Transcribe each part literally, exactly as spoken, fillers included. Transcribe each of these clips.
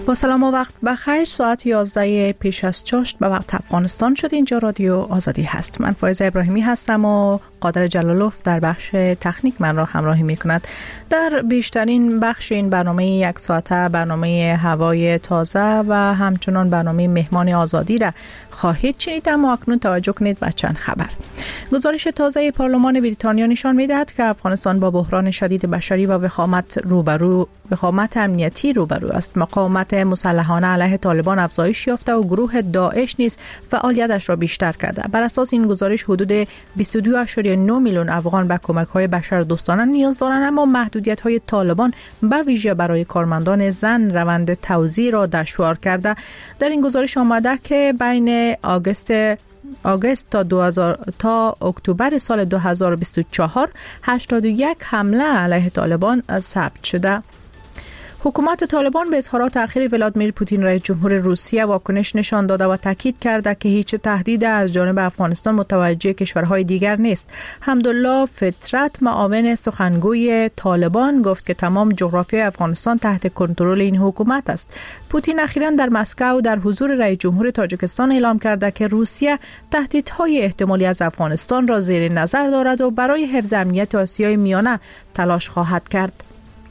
با سلام و وقت بخیر. ساعت یازده پیش از چاشت به وقت افغانستان شد. اینجا رادیو آزادی هست. من فایزه ابراهیمی هستم و قادر جلالوف در بخش تکنیک من را همراهی می کند. در بیشترین بخش این برنامه یک ساعته برنامه هوای تازه و همچنان برنامه مهمان آزادی را خواهید شنید. اما اکنون توجه کنید به چند خبر. گزارش تازه پارلمان بریتانیا نشان می‌دهد که افغانستان با بحران شدید بشری و وخامت روبرو وخامت امنیتی روبرو است. مقاومت مسلحانه علیه طالبان افزایش یافته و گروه داعش نیز فعالیتش را بیشتر کرده. بر اساس این گزارش حدود بیست و دو ممیز نه میلیون افغان به کمک‌های بشردوستانه نیاز دارند، اما محدودیت‌های طالبان به ویژه برای کارمندان زن روند توزیع را دشوار کرده. در این گزارش آمده که بین آگوست آگوست تا دو هزار تا اکتبر سال دو هزار و بیست و چهار هشتاد و یک حمله علیه طالبان ثبت شده. حکومت طالبان به اظهارات اخیر ولادیمیر پوتین رئیس جمهور روسیه واکنش نشان داده و تاکید کرده که هیچ تهدید از جانب افغانستان متوجه کشورهای دیگر نیست. حمدالله فطرت معاون سخنگوی طالبان گفت که تمام جغرافیای افغانستان تحت کنترل این حکومت است. پوتین اخیراً در مسکو در حضور رئیس جمهور تاجیکستان اعلام کرده که روسیه تهدیدهای احتمالی از افغانستان را زیر نظر دارد و برای حفظ امنیت آسیای میانه تلاش خواهد کرد.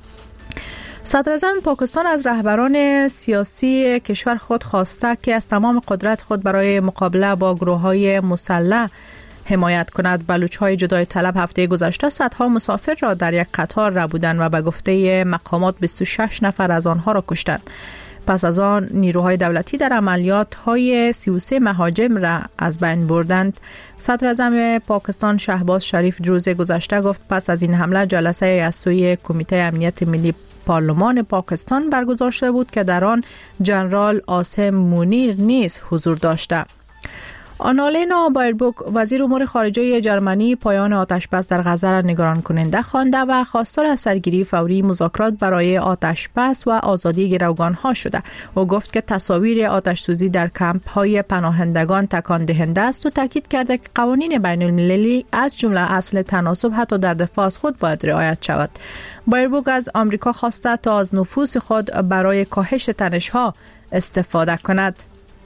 صدراعظم پاکستان از رهبران سیاسی کشور خود خواسته که از تمام قدرت خود برای مقابله با گروه‌های مسلح حمایت کند. بلوچ‌های جدای طلب هفته گذشته صدها مسافر را در یک قطار ربودند و به گفته مقامات بیست و شش نفر از آنها را کشتند. پس از آن نیروهای دولتی در عملیات‌های سی و سه مهاجم را از بین بردند. صدراعظم پاکستان شهباز شریف روز گذشته گفت پس از این حمله جلسه از سوی کمیته امنیت ملی پارلمان پاکستان برگزار شده بود که در آن جنرال عاصم مونیر نیز حضور داشته. آنالینا بایربوک وزیر امور خارجه جرمنی پایان آتشبس در غزه را نگران کننده خوانده و خواستار از سرگیری فوری مذاکرات برای آتشبس و آزادی گروگان‌ها شده. او گفت که تصاویر آتش سوزی در کمپ‌های پناهندگان تکان دهنده است و تاکید کرده که قوانین بین المللی از جمله اصل تناسب حتی در دفاع از خود باید رعایت شود. بایربوک از آمریکا خواسته تا از نفوذ خود برای کاهش تنش‌ها استفاده کند.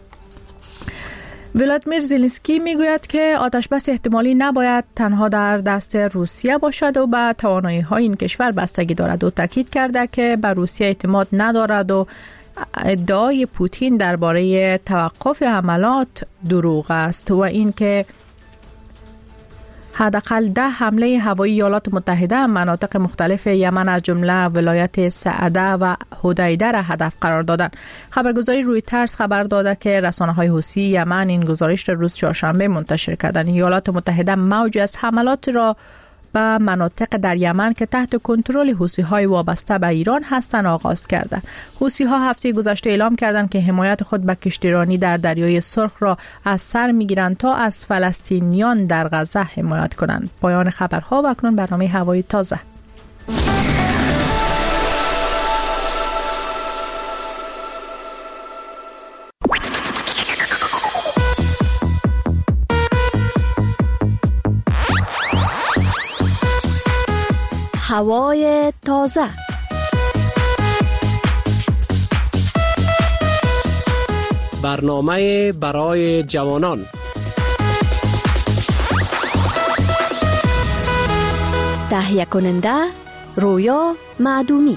ولادیمیر زلنسکی میگوید که آتشبس احتمالی نباید تنها در دست روسیه باشد و به توانایی‌های این کشور بستگی دارد و تاکید کرده که به روسیه اعتماد ندارد و ادعای پوتین درباره توقف حملات دروغ است و اینکه حداقل ده حمله هوایی ایالات متحده مناطق مختلف یمن از جمله ولایت سعده و حدیده را هدف قرار دادند. خبرگزاری رویترز خبر داده که رسانه‌های حوثی یمن این گزارش را روز چهارشنبه منتشر کردند. ایالات متحده موج از حملات را به مناطق در یمن که تحت کنترل حوثی‌های وابسته به ایران هستند آغاز کردند. حوثی‌ها هفته گذشته اعلام کردند که حمایت خود به کشتیرانی در دریای سرخ را از سر می‌گیرند تا از فلسطینیان در غزه حمایت کنند. پایان خبرها و اکنون برنامه هوای تازه. هوای تازه. برنامه برای جوانان. تهیه کننده رویا معدومی.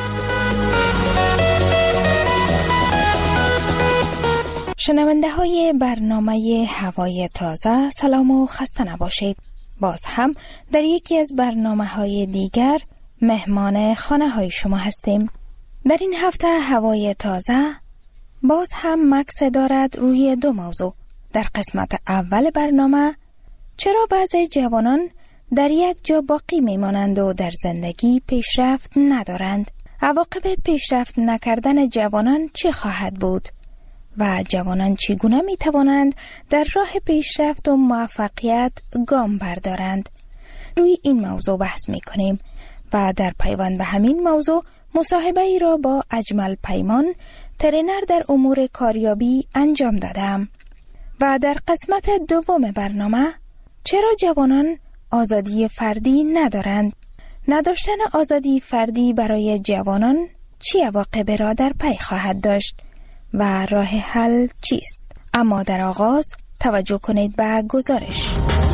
شنونده های برنامه هوای تازه، سلام و خسته نباشید. باز هم در یکی از برنامه های دیگر مهمان خانه های شما هستیم. در این هفته هوای تازه باز هم مکس دارد روی دو موضوع. در قسمت اول برنامه چرا بعضی جوانان در یک جا باقی میمانند و در زندگی پیشرفت ندارند؟ عواقب پیشرفت نکردن جوانان چه خواهد بود؟ و جوانان چگونه می توانند در راه پیشرفت و موفقیت گام بردارند؟ روی این موضوع بحث می کنیم و در پیوند به همین موضوع مصاحبه ای را با اجمل پیمان، ترینر در امور کاریابی انجام دادم. و در قسمت دوم برنامه چرا جوانان آزادی فردی ندارند؟ نداشتن آزادی فردی برای جوانان چه عواقبی را در پی خواهد داشت و راه حل چیست؟ اما در آغاز توجه کنید به گزارش.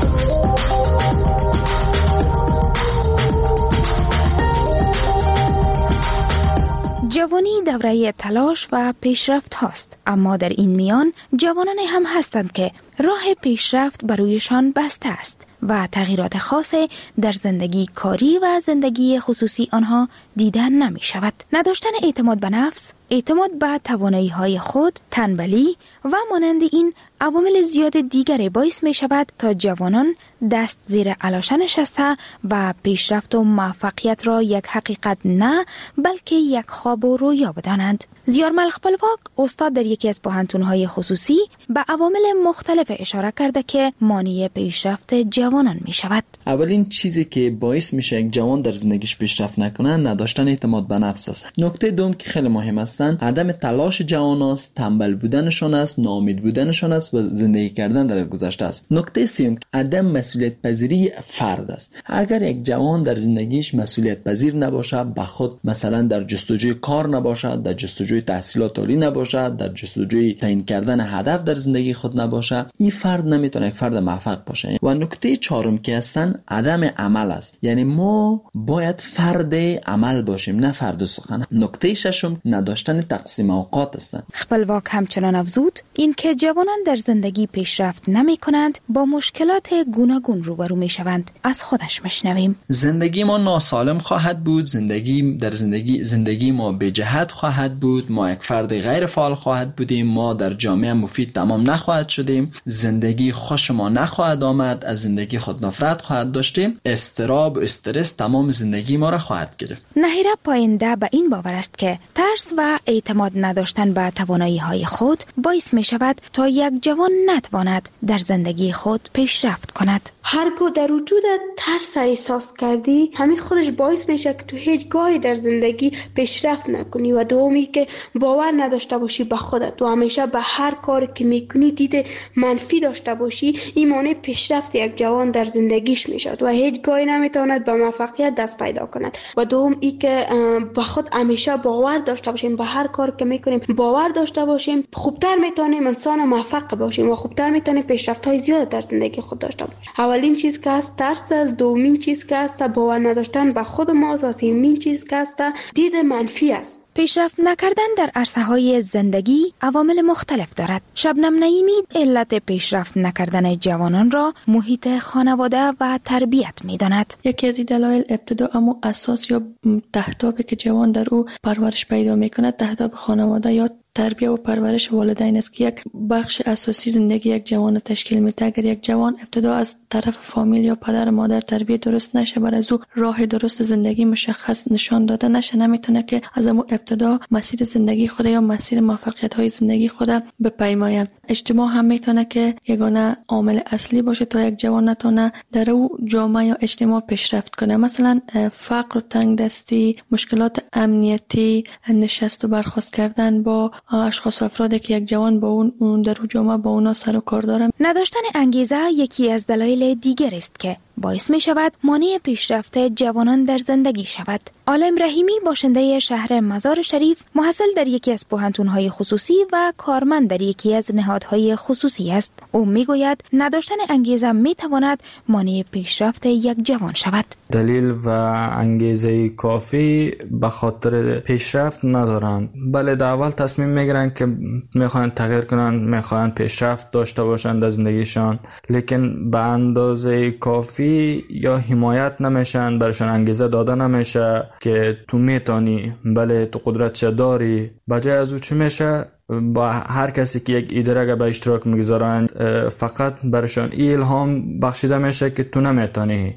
جوانی دوره تلاش و پیشرفت هاست، اما در این میان جوانان هم هستند که راه پیشرفت برویشان بسته است و تغییرات خاصی در زندگی کاری و زندگی خصوصی آنها دیده نمی شود. نداشتن اعتماد به نفس، اعتماد به توانایی های خود، تنبلی و مانند این عوامل زیاد دیگری باعث می شود تا جوانان دست زیر علاشه نشسته و پیشرفت و موفقیت را یک حقیقت نه بلکه یک خواب و رویا بدانند. زیار ملخپلواک استاد در یکی از پوهنتون‌های خصوصی به عوامل مختلف اشاره کرده که مانع پیشرفت جوانان می شود. اولین چیزی که باعث میشه یک جوان در زندگیش پیشرفت نکنه نداشتن اعتماد به نفس است. نکته دوم که خیلی مهم است عدم تلاش جوان است، تنبل بودنشان است، ناامید بودنشان است و زندگی کردن در گذشته است. نکته سوم عدم مسئولیت پذیری فرد است. اگر یک جوان در زندگیش مسئولیت پذیر نباشه، به خود مثلا در جستجوی کار نباشد، در جستجوی تحصیلات عالی نباشد، در جستجوی تعیین کردن هدف در زندگی خود نباشه، این فرد نمیتونه یک فرد موفق باشه. و نکته چهارم که هستن عدم عمل است. یعنی ما باید فرد عمل باشیم نه فرد سخن. نکته ششم نداشتن تقسیم اوقات است. خپلواک همچنان افزود این که جوانان در زندگی پیشرفت نمی کنند با مشکلات گوناگون روبرو می شوند. از خودش مشنویم. زندگی ما ناسالم خواهد بود، زندگی در زندگی زندگی ما به جهت خواهد بود، ما یک فرد غیر فعال خواهد بودیم، ما در جامعه مفید تمام نخواهد شدیم، زندگی خوش ما نخواهد آمد، از زندگی خود نفرت خواهد داشتیم، استراب و استرس تمام زندگی ما را خواهد گرفت. نهیره پاینده به این باور است که ترس و اعتماد نداشتن به توانایی های خود باعث می شود تا یک جوان نتواند در زندگی خود پیشرفت کند. هرگاه در وجود ترس احساس کردی، همین خودش باعث میشه که تو هیچ گاهی در زندگی پیشرفت نکنی و دومی که باور نداشته باشی به خودت و همیشه به هر کاری که میکنی دید منفی داشته باشی، این مانع پیشرفت یک جوان در زندگیش میشد و هیچ گاهی نمیتواند به موفقیت دست پیدا کند. و دوم ای که به خود همیشه باور داشته باشیم، به هر کاری که میکنیم باور داشته باشیم، خوبتر میتونیم انسان موفق باشیم و خوبتر میتونیم پیشرفت های زیاد در زندگی خود داشته باشیم. اولین چیز که است ترس است، دومین چیز که است باور نداشتن به خود ماست و سومین چیز که است دید منفی است. پیشرفت نکردن در عرصه‌های زندگی عوامل مختلف دارد. شبنم نعیمی علت پیشرفت نکردن جوانان را محیط خانواده و تربیت می‌داند. یکی از دلایل ابتدا اما اساس یا تهدابی که جوان در او پرورش پیدا می‌کند تهداب خانواده یا تربیت و پرورش والدین است که یک بخش اساسی زندگی یک جوان تشکیل میده. اگر یک جوان ابتدا از طرف فامیل یا پدر و مادر تربیت درست نشه، بر از او راه درست زندگی مشخص نشان داده نشه، نمیتونه که از اون ابتدا مسیر زندگی خود یا مسیر موفقیت های زندگی خود بپیماید. اجتماع هم میتونه که یگانه عامل اصلی باشه تا یک جوان نتونه در او جامعه یا اجتماع پیشرفت کنه. مثلا فقر و تنگدستی، مشکلات امنیتی، نشست و برخاست کردن با اشخاص و افرادی که یک جوان با اون در جامعه با اونا سر و کار داره. نداشتن انگیزه یکی از دلایل دیگر است که باعث می شود مانع پیشرفت جوانان در زندگی شود. عالم رحیمی باشنده شهر مزار شریف، محصل در یکی از پوهنتون‌های خصوصی و کارمند در یکی از نهادهای خصوصی است. او می گوید نداشتن انگیزه می تواند مانع پیشرفت یک جوان شود. دلیل و انگیزه کافی به خاطر پیشرفت ندارند. بله، در اول تصمیم میگیرن که میخوان تغییر کنن، میخوان پیشرفت داشته باشن در زندگیشان، لیکن به اندازه کافی یا حمایت نمیشن، برشان انگیزه داده نمیشه که تو میتونی، بله تو قدرت چه داری. بجای از او چی میشه؟ با هر کسی که یک ایده را به اشتراک میگذارند فقط برشان الهام بخشیده میشه که تو نمیتونی.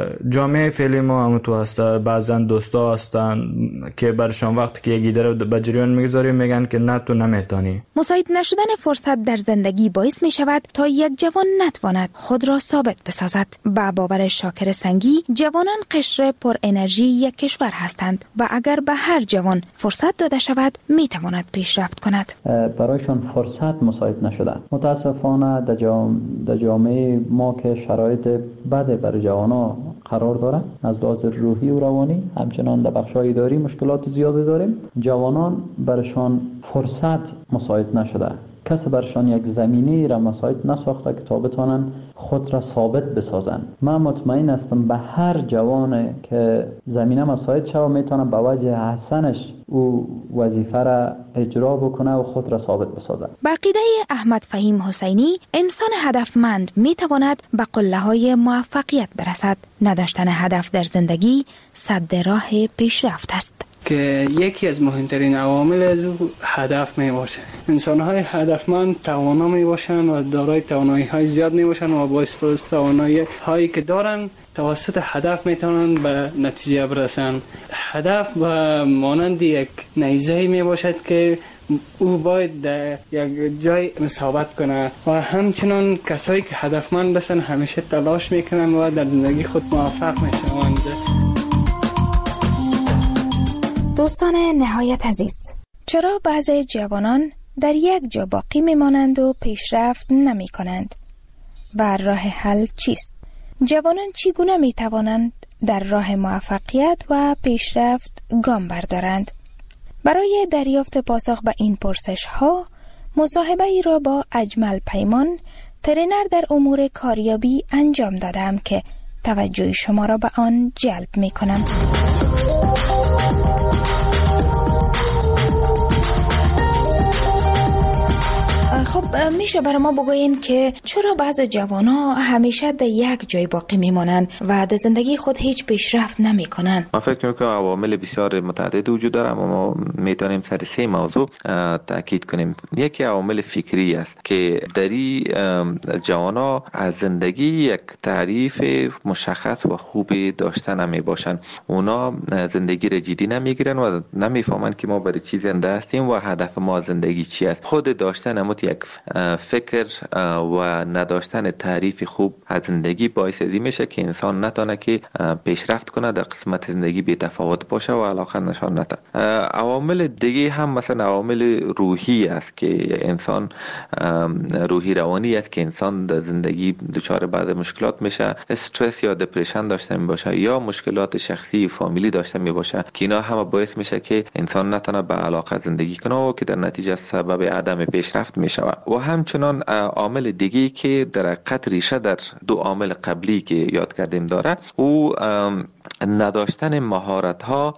جامعه فعلی ما هم تو هسته، بعضن دوستا هستن که برشان وقتی که یک ایده را به جریان میگذاری میگن که نه تو نمیتونی. مساعد نشدن فرصت در زندگی باعث میشود تا یک جوان نتواند خود را ثابت بسازد. با باور شاکر سنگی، جوانان قشر پر انرژی یک کشور هستند و اگر به هر جوان فرصت داده شود میتواند پیشرفت کند. برایشان فرصت مساعد نشده. متاسفانه در جام... جامعه ما که شرایط بده برای جوانا قرار داره. از لحاظ روحی و روانی همچنان در بخش‌های اداری مشکلات زیادی داریم. جوانان برشان فرصت مساعد نشده، کسی برشان یک زمینه را مساعد نساخته که تا بتانن خود را ثابت بسازن. من مطمئن هستم به هر جوان که زمینه مساعد شود میتونه به وجه حسنش او وظیفه را اجرا بکنه و خود را ثابت بسازه. با عقیده احمد فهیم حسینی، انسان هدفمند میتواند به قله‌های موفقیت برسد. نداشتن هدف در زندگی سد راه پیشرفت است. که یکی از مهمترین عوامل از او هدف می باشه. انسان های هدفمند توانا می باشن و دارای توانایی های زیاد می باشن و با استفاده توانایی هایی که دارن توسط هدف می توانن به نتیجه برسن. هدف و مانند یک نیزه می باشد که او باید در یک جای ثابت کنه و همچنان کسایی که هدفمند هستن همیشه تلاش میکنن و در زندگی خود موفق میشوند. دوستان نهایت عزیز، چرا بعضی جوانان در یک جا باقی میمانند و پیشرفت نمی کنند؟ و راه حل چیست؟ جوانان چگونه می توانند در راه موفقیت و پیشرفت گام بردارند؟ برای دریافت پاسخ به این پرسش ها، مصاحبه ای را با اجمل پیمان، ترینر در امور کاریابی انجام دادم که توجه شما را به آن جلب می کنم. خب میشه برای ما بگوین که چرا بعض جوان‌ها همیشه در یک جای باقی میمانند و در زندگی خود هیچ پیشرفت نمیکنن؟ من فکر میکنم عوامل بسیار متعدد وجود داره، اما ما میتونیم سر سه موضوع تاکید کنیم. یکی عوامل فکری است که دری جوان‌ها از زندگی یک تعریف مشخص و خوبی داشته نمی باشند. اونا زندگی را جدی نمیگیرن و نمیفهمن که ما برای چی زنده هستیم و هدف ما زندگی چی است. خود داشتن امت یک فکر و نداشتن تعریف خوب از زندگی باعث ازی میشه که انسان نتونه که پیشرفت کنه، در قسمت زندگی بی تفاوت باشه و علاقه نشان نده. عوامل دیگه هم مثلا عوامل روحی است که انسان روحی روانی است که انسان در زندگی دچار بعض مشکلات میشه، استرس یا دپرشن داشته می باشه یا مشکلات شخصی و فامیلی داشته می باشه که اینا هم باعث میشه که انسان نتونه به علاقه زندگی کنه و که در نتیجه سبب عدم پیشرفت می شود. و همچنان عامل دیگه که در حقیقت ریشه در دو عامل قبلی که یاد کردیم داره، او نداشتن مهارت ها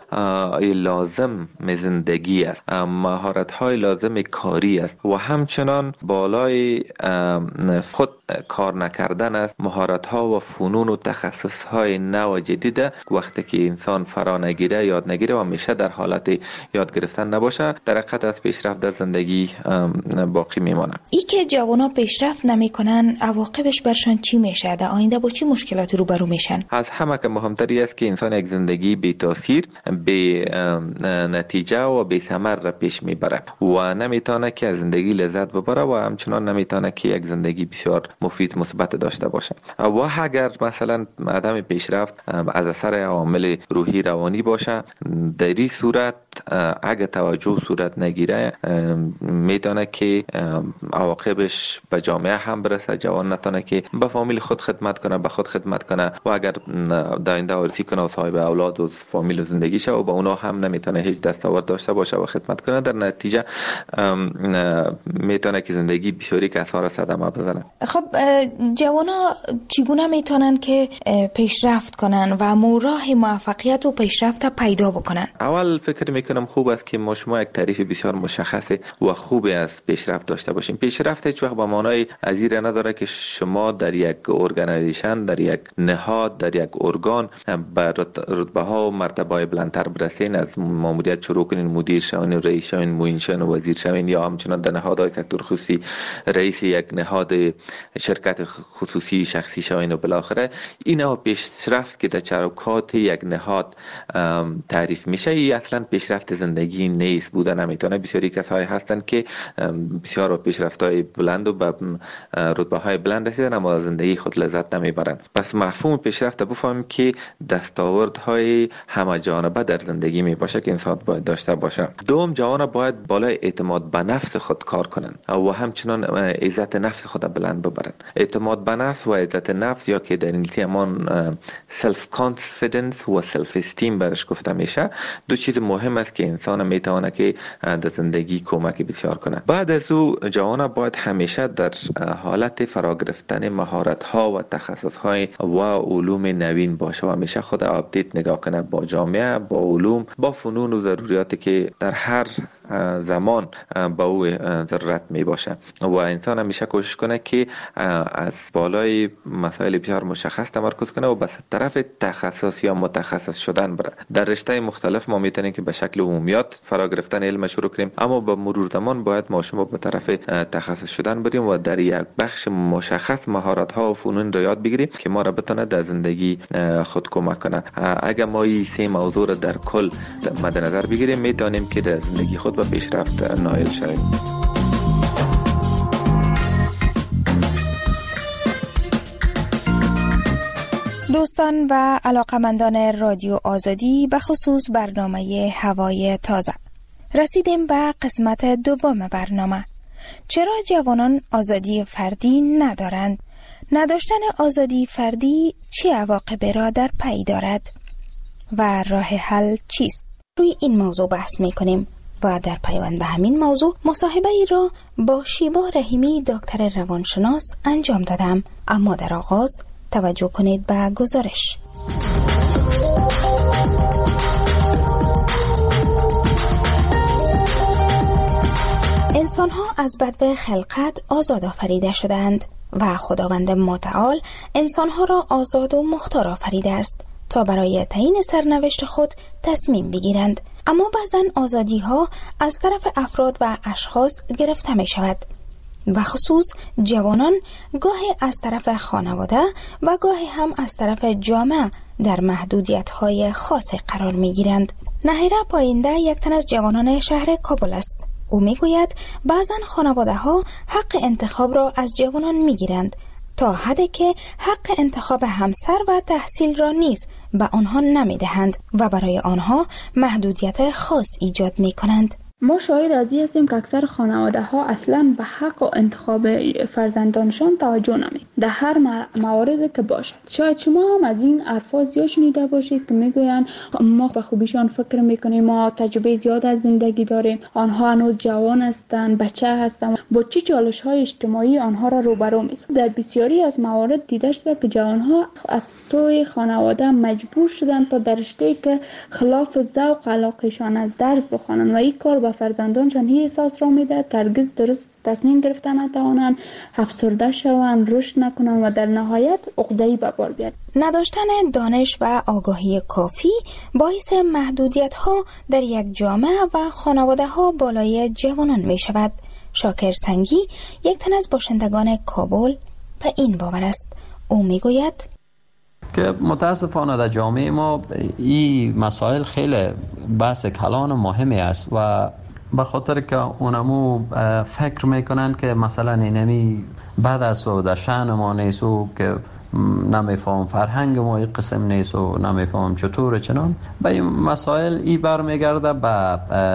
لازم زندگی است، مهارت های لازم کاری است و همچنان بالای خود کار نکردن است. مهارت ها و فنون و تخصص های نو جدید وقتی که انسان فرا نگیره، یاد نگیره و همیشه در حالت یاد گرفتن نباشه، در حقیقت از پیشرفت در زندگی باقی میمانه. ای که جوانا پیشرفت نمیکنن، عواقبش برشان چی میشه؟ در آینده با چی مشکلاتی روبرو میشن؟ از همه که مهمتری است که انسان یک زندگی بی تاثیر، بی نتیجه و بی ثمر را پیش میبره و نمیتونه که از زندگی لذت ببره و همچنان نمیتونه که یک زندگی بسیار مفید مثبت داشته باشه. و اگر مثلا عدم پیشرفت از اثر عوامل روحی روانی باشه، در این صورت اگه توجه صورت نگیره میتونه که عواقبش به جامعه هم برسه. جوان نتونه که به فامیل خود خدمت کنه، به خود خدمت کنه و اگر در آینده آرزو کنه و صاحب اولاد و فامیل و زندگی شه و با اونا هم نمیتونه هیچ دستاورد داشته باشه و خدمت کنه، در نتیجه میتونه که زندگی بسیاری کسا را صدمه بزنه. خب جوانا چگونه میتونن که پیشرفت کنن و راه موفقیت و پیشرفت پیدا بکنن؟ اول فکر میکنم خوب است که ما شما یک تعریف بسیار مشخص و خوبی از پیشرفت داشته باشیم. پیشرفت هیچ وقت به معنای ازیر نداره که شما در یک ارگانیزیشن، در یک نهاد، در یک ارگان به رتبه ها و مرتبه های بلندتر برسین، از ماموریت شروع کنین، مدیر شوین، رئیس شوین، معین شوین، وزیر شوین یا همچنان در نهادهای سکتور خصوصی رئیس یک نهاد شرکت خصوصی شخصی شوین و بالاخره اینا پیشرفت که در چوکات یک نهاد تعریف میشه، ای اصلا پیشرفت پیشرفت زندگی نیست بودن نمیتونه. بسیاری کسایی هستند که بسیار پیشرفت‌های بلند و به رتبه‌های بلند رسیدن اما زندگی خود لذت نمیبرن. پس مفهوم پیشرفت بفهمیم که دستاوردهای همه جانبه در زندگی می باشه که انسان باید داشته باشه. دوم، جوانان باید بالای اعتماد به نفس خود کار کنن و همچنان عزت نفس خود بلند ببرن. اعتماد به نفس و عزت نفس یا که در انگلیسی همان سلف کانفیدنس و سلف استیم برش گفته میشه، دو چیز مهم است که انسان میتونه که در زندگی کمک بسیار کنه. بعد از او جوانان باید همیشه در حالت فرا گرفتن مهارت ها و تخصص های و علوم نوین باشه و همیشه خود آپدیت نگاه کنه با جامعه، با علوم، با فنون و ضروریاتی که در هر زمان با او ضرورت می باشه و انسان همیشه کوشش کنه که از بالای مسائل بسیار مشخص تمرکز کنه و به طرف تخصص یا متخصص شدن بره. در رشته مختلف ما میتونیم که به شکل عمومیات فرا گرفتن علم شروع کنیم، اما با مرور زمان باید ما شما به طرف تخصص شدن بریم و در یک بخش مشخص مهارت ها و فنون رو یاد بگیریم که ما را بتونه در زندگی خود کمک کنه. اگر ما این سه موضوع را در کل مد نظر بگیریم میتونیم که در زندگی خود به پیشرفت نائل شویم. دوستان و علاقمندان رادیو آزادی، به خصوص برنامه هوای تازه، رسیدیم به قسمت دوم برنامه. چرا جوانان آزادی فردی ندارند؟ نداشتن آزادی فردی چه عواقبی را در پی دارد و راه حل چیست؟ روی این موضوع بحث می کنیم و در پیوند به همین موضوع مصاحبه ای را با شیبا رحیمی دکتر روانشناس انجام دادم. اما در آغاز توجه کنید به گزارش. انسان‌ها از بدو خلقت آزاد آفریده شدند و خداوند متعال انسان‌ها را آزاد و مختار آفریده است تا برای تعیین سرنوشت خود تصمیم بگیرند. اما بعضن آزادی ها از طرف افراد و اشخاص گرفته می شود و خصوص جوانان گاهی از طرف خانواده و گاهی هم از طرف جامعه در محدودیت های خاص قرار می گیرند. نهیره پاینده یک تن از جوانان شهر کابل است. او می گوید بعضن خانواده ها حق انتخاب را از جوانان می گیرند تا حدی که حق انتخاب همسر و تحصیل را نیز به آنها نمی دهند و برای آنها محدودیت خاص ایجاد می کنند. ما شاهد از این هستیم که اکثر خانواده ها اصلا به حق و انتخاب فرزندانشان توجه نمی در هر موارد که باشد. شاید شما هم از این الفاظ زیاد شنیده باشید که میگویند ما به خوبیشان فکر میکنیم، ما تجربه زیاد از زندگی داریم، آنها هنوز جوان هستند، بچه هستند، با چه چالش های اجتماعی آنها را روبرو می‌سازد. در بسیاری از موارد دیده شده که جوان ها از سوی خانواده مجبور شدند تا در رشته‌ای که خلاف ذوق علاقه‌شان از درس بخوانند و این کار فرزندانشان هی احساس را میده که هرگز درست تصمیم گرفتن نتوانند، افسرده شوند، رشد نکنند و در نهایت عقده‌ای به بار بیاد. نداشتن دانش و آگاهی کافی باعث محدودیت ها در یک جامعه و خانواده ها بالای جوانان می شود. شاکر سنگی یک تن از باشندگان کابل به این باور است. او می گوید که متاسفانه در جامعه ما این مسائل خیلی بحث کلان و مهمی است و به خاطر که اونمو فکر میکنن که مثلا اینمی بعد از و در شأن ما نیست و که نمیفهم فرهنگ ما این قسم نیست و نمیفهم چطور چنان به این مسائل ای برمیگرده به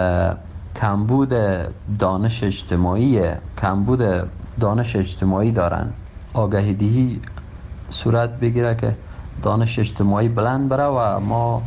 کمبود دانش اجتماعی کمبود دانش اجتماعی دارن. آگاهی دهی صورت بگیره که دانش اجتماعی بلند بره و ما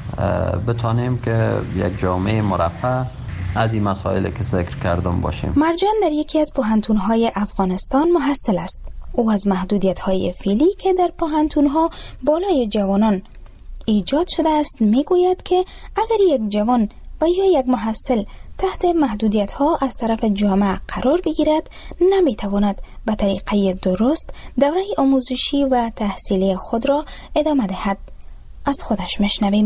بتانیم که یک جامعه مرفه از این مسائل که ذکر کردم باشیم. مرجان در یکی از پوهنتون‌های افغانستان محصل است. او از محدودیت‌های فعلی که در پوهنتون‌ها بالای جوانان ایجاد شده است میگوید که اگر یک جوان و یا یک محصل تحت محدودیت‌ها از طرف جامعه قرار بگیرد نمیتواند به طریقه درست دوره آموزشی و تحصیلی خود را ادامه دهد. از خودش مشنویم.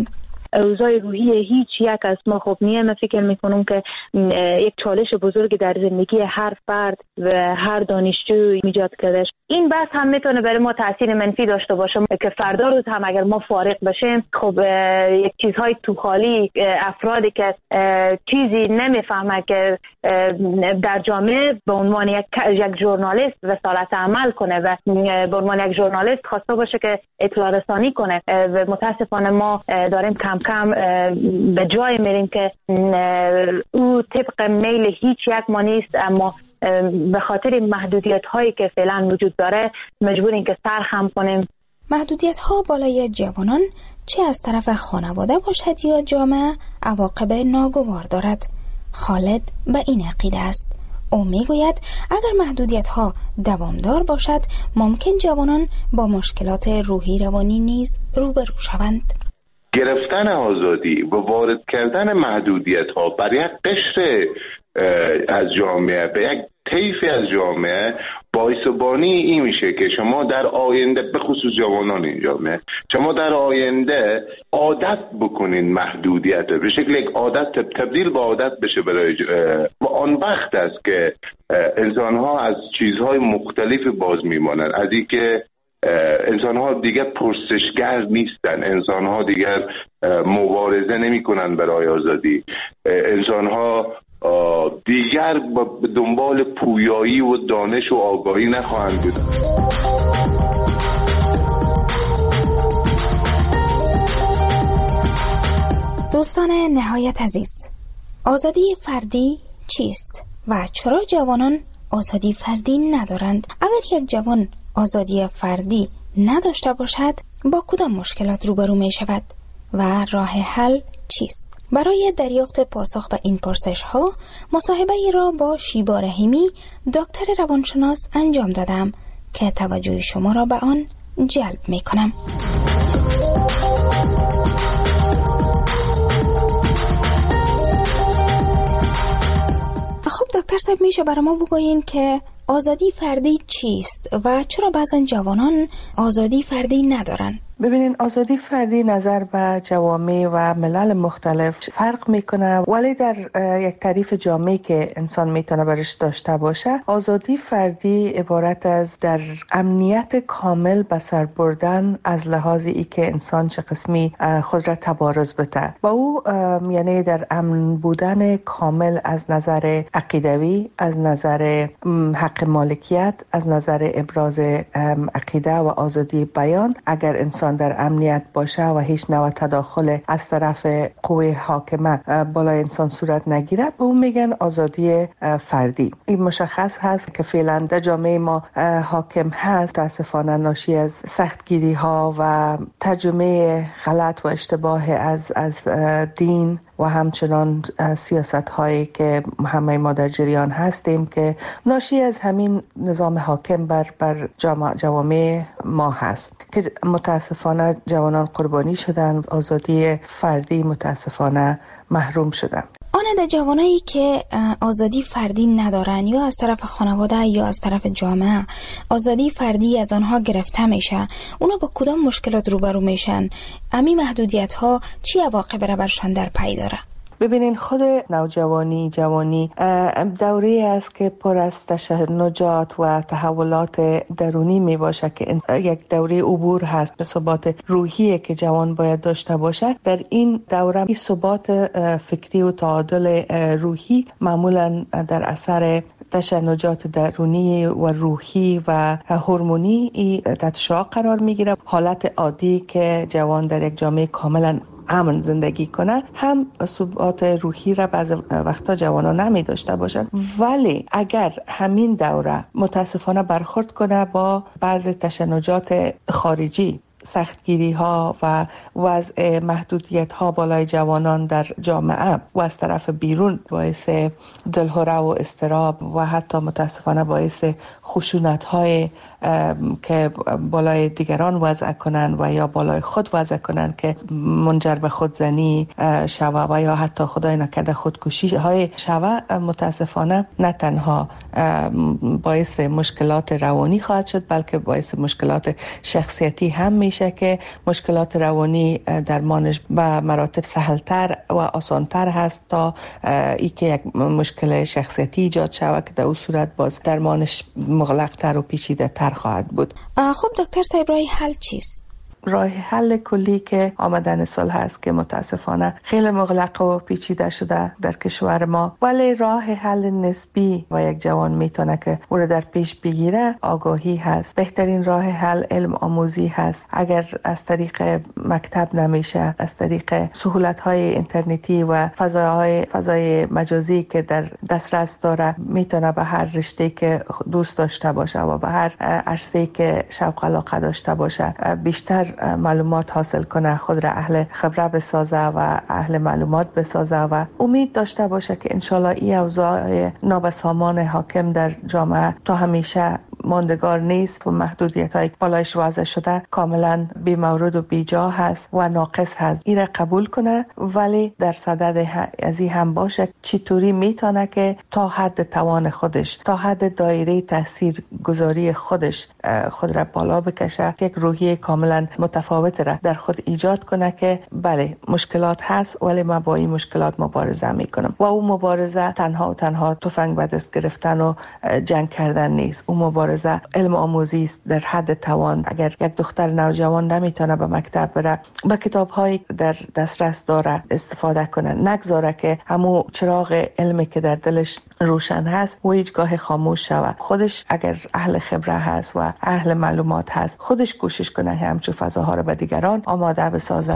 اوضاع روحی هیچ یک از ما خوب نیست. من فکر میکنم که یک چالش بزرگ در زندگی هر فرد و هر دانشجو ایجاد کرده. این بحث هم میتونه برای ما تاثیر منفی داشته باشه که فردا روز هم اگر ما فارغ بشیم، خب یک چیزهای تو خالی، افرادی که چیزی نمیفهمه که در جامعه به عنوان یک یک ژورنالیست رسالت عمل کنه و به عنوان یک ژورنالیست خواسته باشه که اطلاع رسانی کنه و متاسفانه ما داریم کم کم به جای میریم که او طبق میل هیچ یک ما نیست، اما به خاطر محدودیت هایی که فعلا وجود داره مجبوریم که سرخم کنیم. محدودیت ها بالای جوانان چه از طرف خانواده باشد یا جامعه عواقب ناگوار دارد. خالد به این عقیده است. او میگوید اگر محدودیت ها دوامدار باشد ممکن جوانان با مشکلات روحی روانی نیز روبرو شوند. گرفتن آزادی و وارد کردن محدودیت ها بر یک قشر از جامعه به یک طیفی از جامعه باعث و بانی این میشه که شما در آینده، به خصوص جوانان این جامعه، شما در آینده عادت بکنین محدودیت به شکل یک عادت تبدیل به عادت بشه برای و آن وقت است که انسان ها از چیزهای مختلف باز میمانند، از این که انسان ها دیگر پرسشگر نیستن، انسان ها دیگر مبارزه نمی کنن برای آزادی، انسان ها دیگر به دنبال پویایی و دانش و آگاهی نخواهند بود. دوستان نهایت عزیز، آزادی فردی چیست و چرا جوانان آزادی فردی ندارند؟ اگر یک جوان آزادی فردی نداشته باشد با کدام مشکلات روبرو می شود و راه حل چیست؟ برای دریافت پاسخ به این پرسش ها مصاحبه ای را با شیبا رحیمی دکتر روانشناس انجام دادم که توجه شما را به آن جلب می کنم. خب دکتر صاحب، میشه برای ما بگویین که آزادی فردی چیست و چرا بعضن جوانان آزادی فردی ندارن؟ ببینین، آزادی فردی نظر به جوامع و ملل مختلف فرق میکنه، ولی در یک تعریف جامعی که انسان میتونه برش داشته باشه، آزادی فردی عبارت از در امنیت کامل به سر بردن از لحاظ ای که انسان چه قسمی خود را تبارز بده و او یعنی در امن بودن کامل از نظر عقیدوی، از نظر حق مالکیت، از نظر ابراز عقیده و آزادی بیان. اگر انسان در امنیت باشه و هیچ نوع تداخل از طرف قوه حاکمه بالای انسان صورت نگیره، به اون میگن آزادی فردی. این مشخص هست که فعلا در جامعه ما حاکم هست، متاسفانه ناشی از سختگیری ها و ترجمه غلط و اشتباه از از دین و همچنان سیاست هایی که همه ما در جریان هستیم که ناشی از همین نظام حاکم بر بر جوامع ما هست که متاسفانه جوانان قربانی شدن، آزادی فردی متاسفانه محروم شدن. آن در جوانایی که آزادی فردی ندارن یا از طرف خانواده یا از طرف جامعه آزادی فردی از آنها گرفته میشه، اونا با کدام مشکلات روبرو میشن؟ امی محدودیت ها چی عواقب را برشان در پی داره؟ ببینین، خود نوجوانی جوانی دوره است که پر از تشنجات و تحولات درونی می باشه که یک دوره عبور هست به ثبات روحی که جوان باید داشته باشه. در این دوره این ثبات فکری و تعادل روحی معمولا در اثر تشنجات درونی و روحی و هورمونی تحت شعاع قرار میگیره. حالت عادی که جوان در یک جامعه کاملا امن زندگی کنه هم ثبات روحی را بعض وقتا جوانا نمی داشته باشن، ولی اگر همین دوره متاسفانه برخورد کنه با بعض تشنجات خارجی، سختگیری ها و وضع محدودیت ها بالای جوانان در جامعه و از طرف بیرون باعث دلهره و اضطراب و حتی متاسفانه باعث خشونت های که بالای دیگران وضع کنن و یا بالای خود وضع کنن که منجر به خودزنی شوه و یا حتی خدای نکرده خودکشی های شوه، متاسفانه نه تنها باعث مشکلات روانی خواهد شد بلکه باعث مشکلات شخصیتی هم می میشه که مشکلات روانی درمانش به مراتب سهلتر و آسانتر هست تا ای که یک مشکل شخصیتی ایجاد شود که در اون صورت باز درمانش مغلق‌تر و پیچیده‌تر خواهد بود. خب دکتر صاحب راه حل چیست؟ راه حل کلی که آمدن صلح هست که متاسفانه خیلی مغلق و پیچیده شده در کشور ما، ولی راه حل نسبی و یک جوان میتونه که او را در پیش بگیره آگاهی هست. بهترین راه حل علم آموزی هست. اگر از طریق مکتب نمیشه، از طریق سهولت های اینترنتی و فضاهای فضای مجازی که در دسترس داره میتونه به هر رشته که دوست داشته باشه و به هر عرصه‌ای که شوق علاقه داشته باشه بیشتر معلومات حاصل کنه، خود را اهل خبره بسازه و اهل معلومات بسازه و امید داشته باشه که انشالله این اوضاع نابسامان حاکم در جامعه تا همیشه ماندگار نیست و محدودیت های بالایش واضح شده کاملا بی مورد و بی جا هست و ناقص هست. این را قبول کنه، ولی در صدد از این هم باشه چطوری میتونه که تا حد توان خودش، تا حد دایره تاثیر گذاری خودش خود را بالا بکشه، یک روحیه کاملا متفاوت را در خود ایجاد کنه که بله مشکلات هست ولی من با این مشکلات مبارزه میکنم. و اون مبارزه تنها و تنها تفنگ به دست گرفتن و جنگ کردن نیست. اون مبارزه علم آموزی است در حد توان. اگر یک دختر نوجوان نمیتونه به مکتب بره، با کتاب‌هایی در دسترس داره استفاده کنه، نگذاره که همون چراغ علمی که در دلش روشن هست و هیچگاه خاموش شود. خودش اگر اهل خبره هست و اهل معلومات هست، خودش کوشش کنه همچون فضاها رو به دیگران آماده بسازه.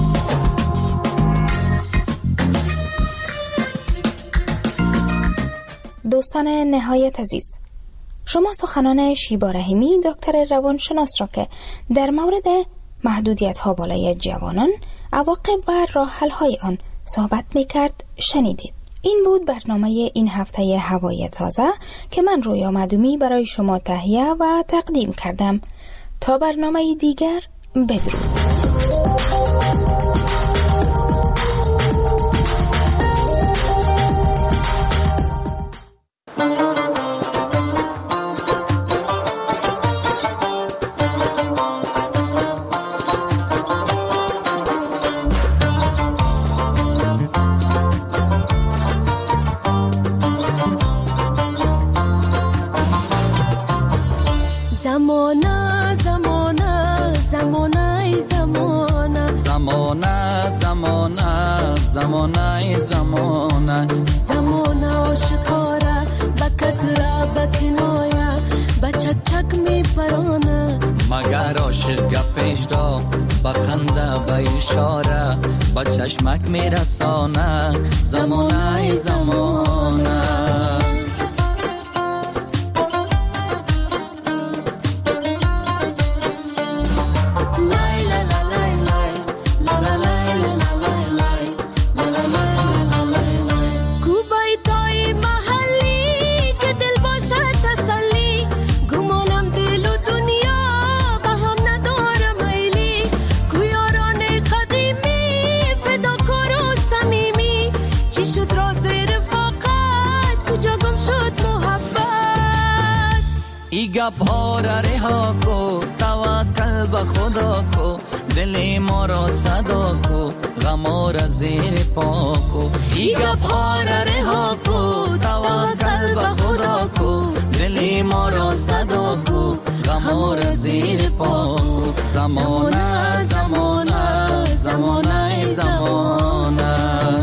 دوستان نهایت عزیز، شما سخنان شیبا رحیمی دکتر روانشناس را که در مورد محدودیت ها بالای جوانان، عواقب و راه حل های آن صحبت می کرد شنیدید. این بود برنامه این هفته هوای تازه که من رویا معدومی برای شما تهیه و تقدیم کردم. تا برنامه دیگر، بدرود. زمانه زمانه زمانه زمانه زمانه زمانه زمانه زمانه زمانه آشکاره بکتره بکنایه بچک چک می پرانه مگر عاشق گپش را بخنده به اشاره با چشمک می رسانه زمانه زمانه گپ ها را رها کو توکل به خدا کو دل ما را صدا کو غم را زیر پا کو ای گپ ها را رها کو توکل به خدا کو دل ما را صدا کو غم را زیر پا کو زمانه زمانه زمانه زمانه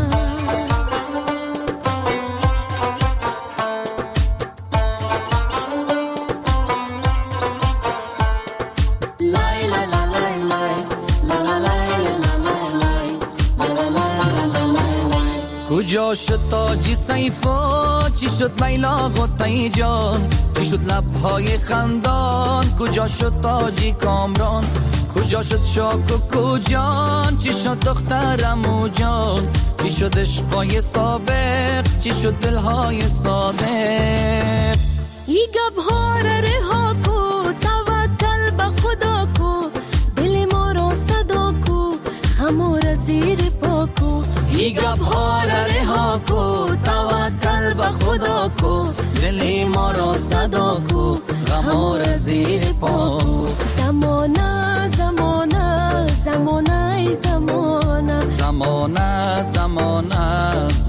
کجا شد تاجی سیفا، چی شد لیلا غطای جان، چی شد لبهای خندان، کجا شد تاجی کامران، کجا شد شاک و کجان، چی شد دخترم و جان، چی شد عشقای سابق، چی شد دلهای صادق. ای گبها را رها کو توکل به خدا کو دل ما را صدا کو غم را زیر پا کو ای گبها را رها کو توکل به خدا کو دل ما را صدا کو غم را زیر پا کو زمانه زمانه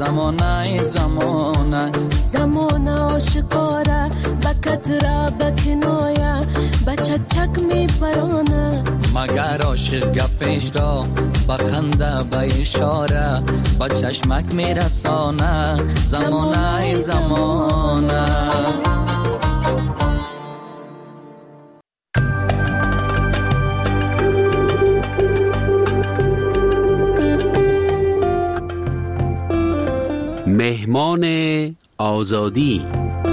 زمانه زمانه زمانه عاشقاره بکتره بکنایه بچک چک می پرانه مگر عاشق گپش را بخنده به اشاره با چشمک می رسانه زمانه زمانه مهمان آزادی.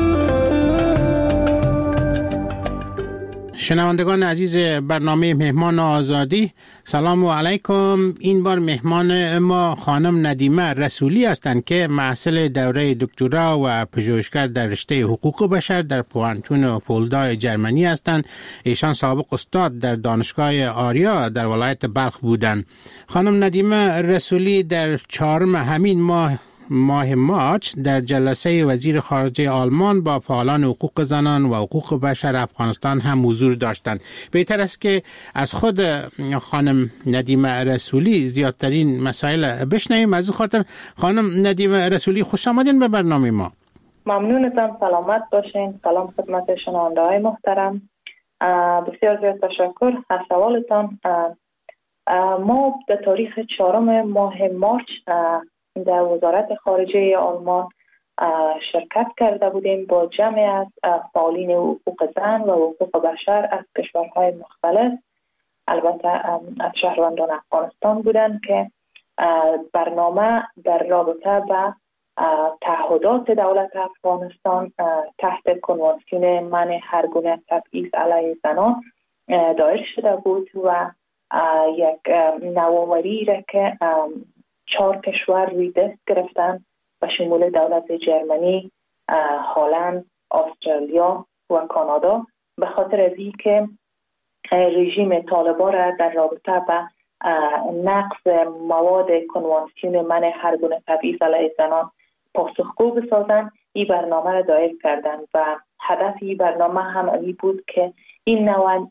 شنوندگان عزیز برنامه مهمان آزادی، سلام علیکم. این بار مهمان ما خانم ندیمه رسولی هستند که محصل دوره دکترا و پژوهشگر در رشته حقوق بشر در پوهنتون فولدا جرمنی هستند. ایشان سابق استاد در دانشگاه آریا در ولایت بلخ بودند. خانم ندیمه رسولی در چهارم همین ماه ماه مارچ در جلسه وزیر خارجه آلمان با فعالان حقوق زنان و حقوق بشر افغانستان هم حضور داشتند. بهتر است که از خود خانم ندیمه رسولی زیادترین مسائل بشنویم. از خاطر خانم ندیمه رسولی خوش آمدین به برنامه ما. ممنونتم، سلامت باشین. سلام خدمت شنونده‌های محترم. بسیار زیاد تشکر از سوالتان. ما در تاریخ چهارم ماه مارچ در وزارت خارجه آلمان شرکت کرده بودیم با جمعی از فعالین حقوق زن و حقوق بشر از کشورهای مختلف، البته از شهروندان افغانستان بودند که برنامه در رابطه با تعهدات دولت افغانستان تحت کنوانسیون منع هر گونه تبعیض علیه زنان دایر شده بود و یک نوآوری را که چهار کشور روی دست گرفتن و شمول دولت جرمنی، هلند، استرالیا و کانادا، به خاطر از اینکه رژیم طالبان را در رابطه با نقض مواد کنوانسیون منع هر گونه تبعیض علیه زنان پاسخگو بسازند، این برنامه را دایر کردند و هدف این برنامه هم این بود که این نوع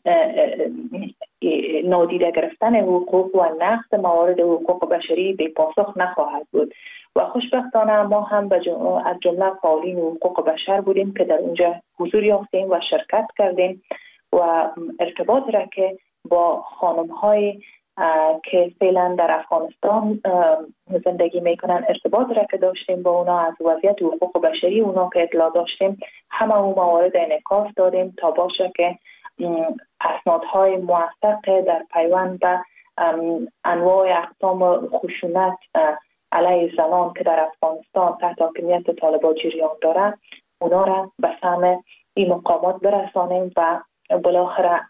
نادیده گرفتن حقوق و نقض موارد حقوق بشری به پاسخ نخواهد بود و خوشبختانه ما هم از جمله فعالین حقوق بشر بودیم که در اونجا حضور یافتیم و شرکت کردیم و ارتباط را که با خانم‌های که فعلا در افغانستان زندگی میکنن ارتباط را که داشتیم با اونا، از وضعیت حقوق بشری اونا که اطلاع داشتیم، همه اون موارد انعکاس دادیم تا باشه که اسنادهای موثق در پیوند به انواع اقسام خشونت علیه زنان که در افغانستان تحت حاکمیت طالبان جریان داره اونا را به سهم این مقامات برسانیم و بالاخره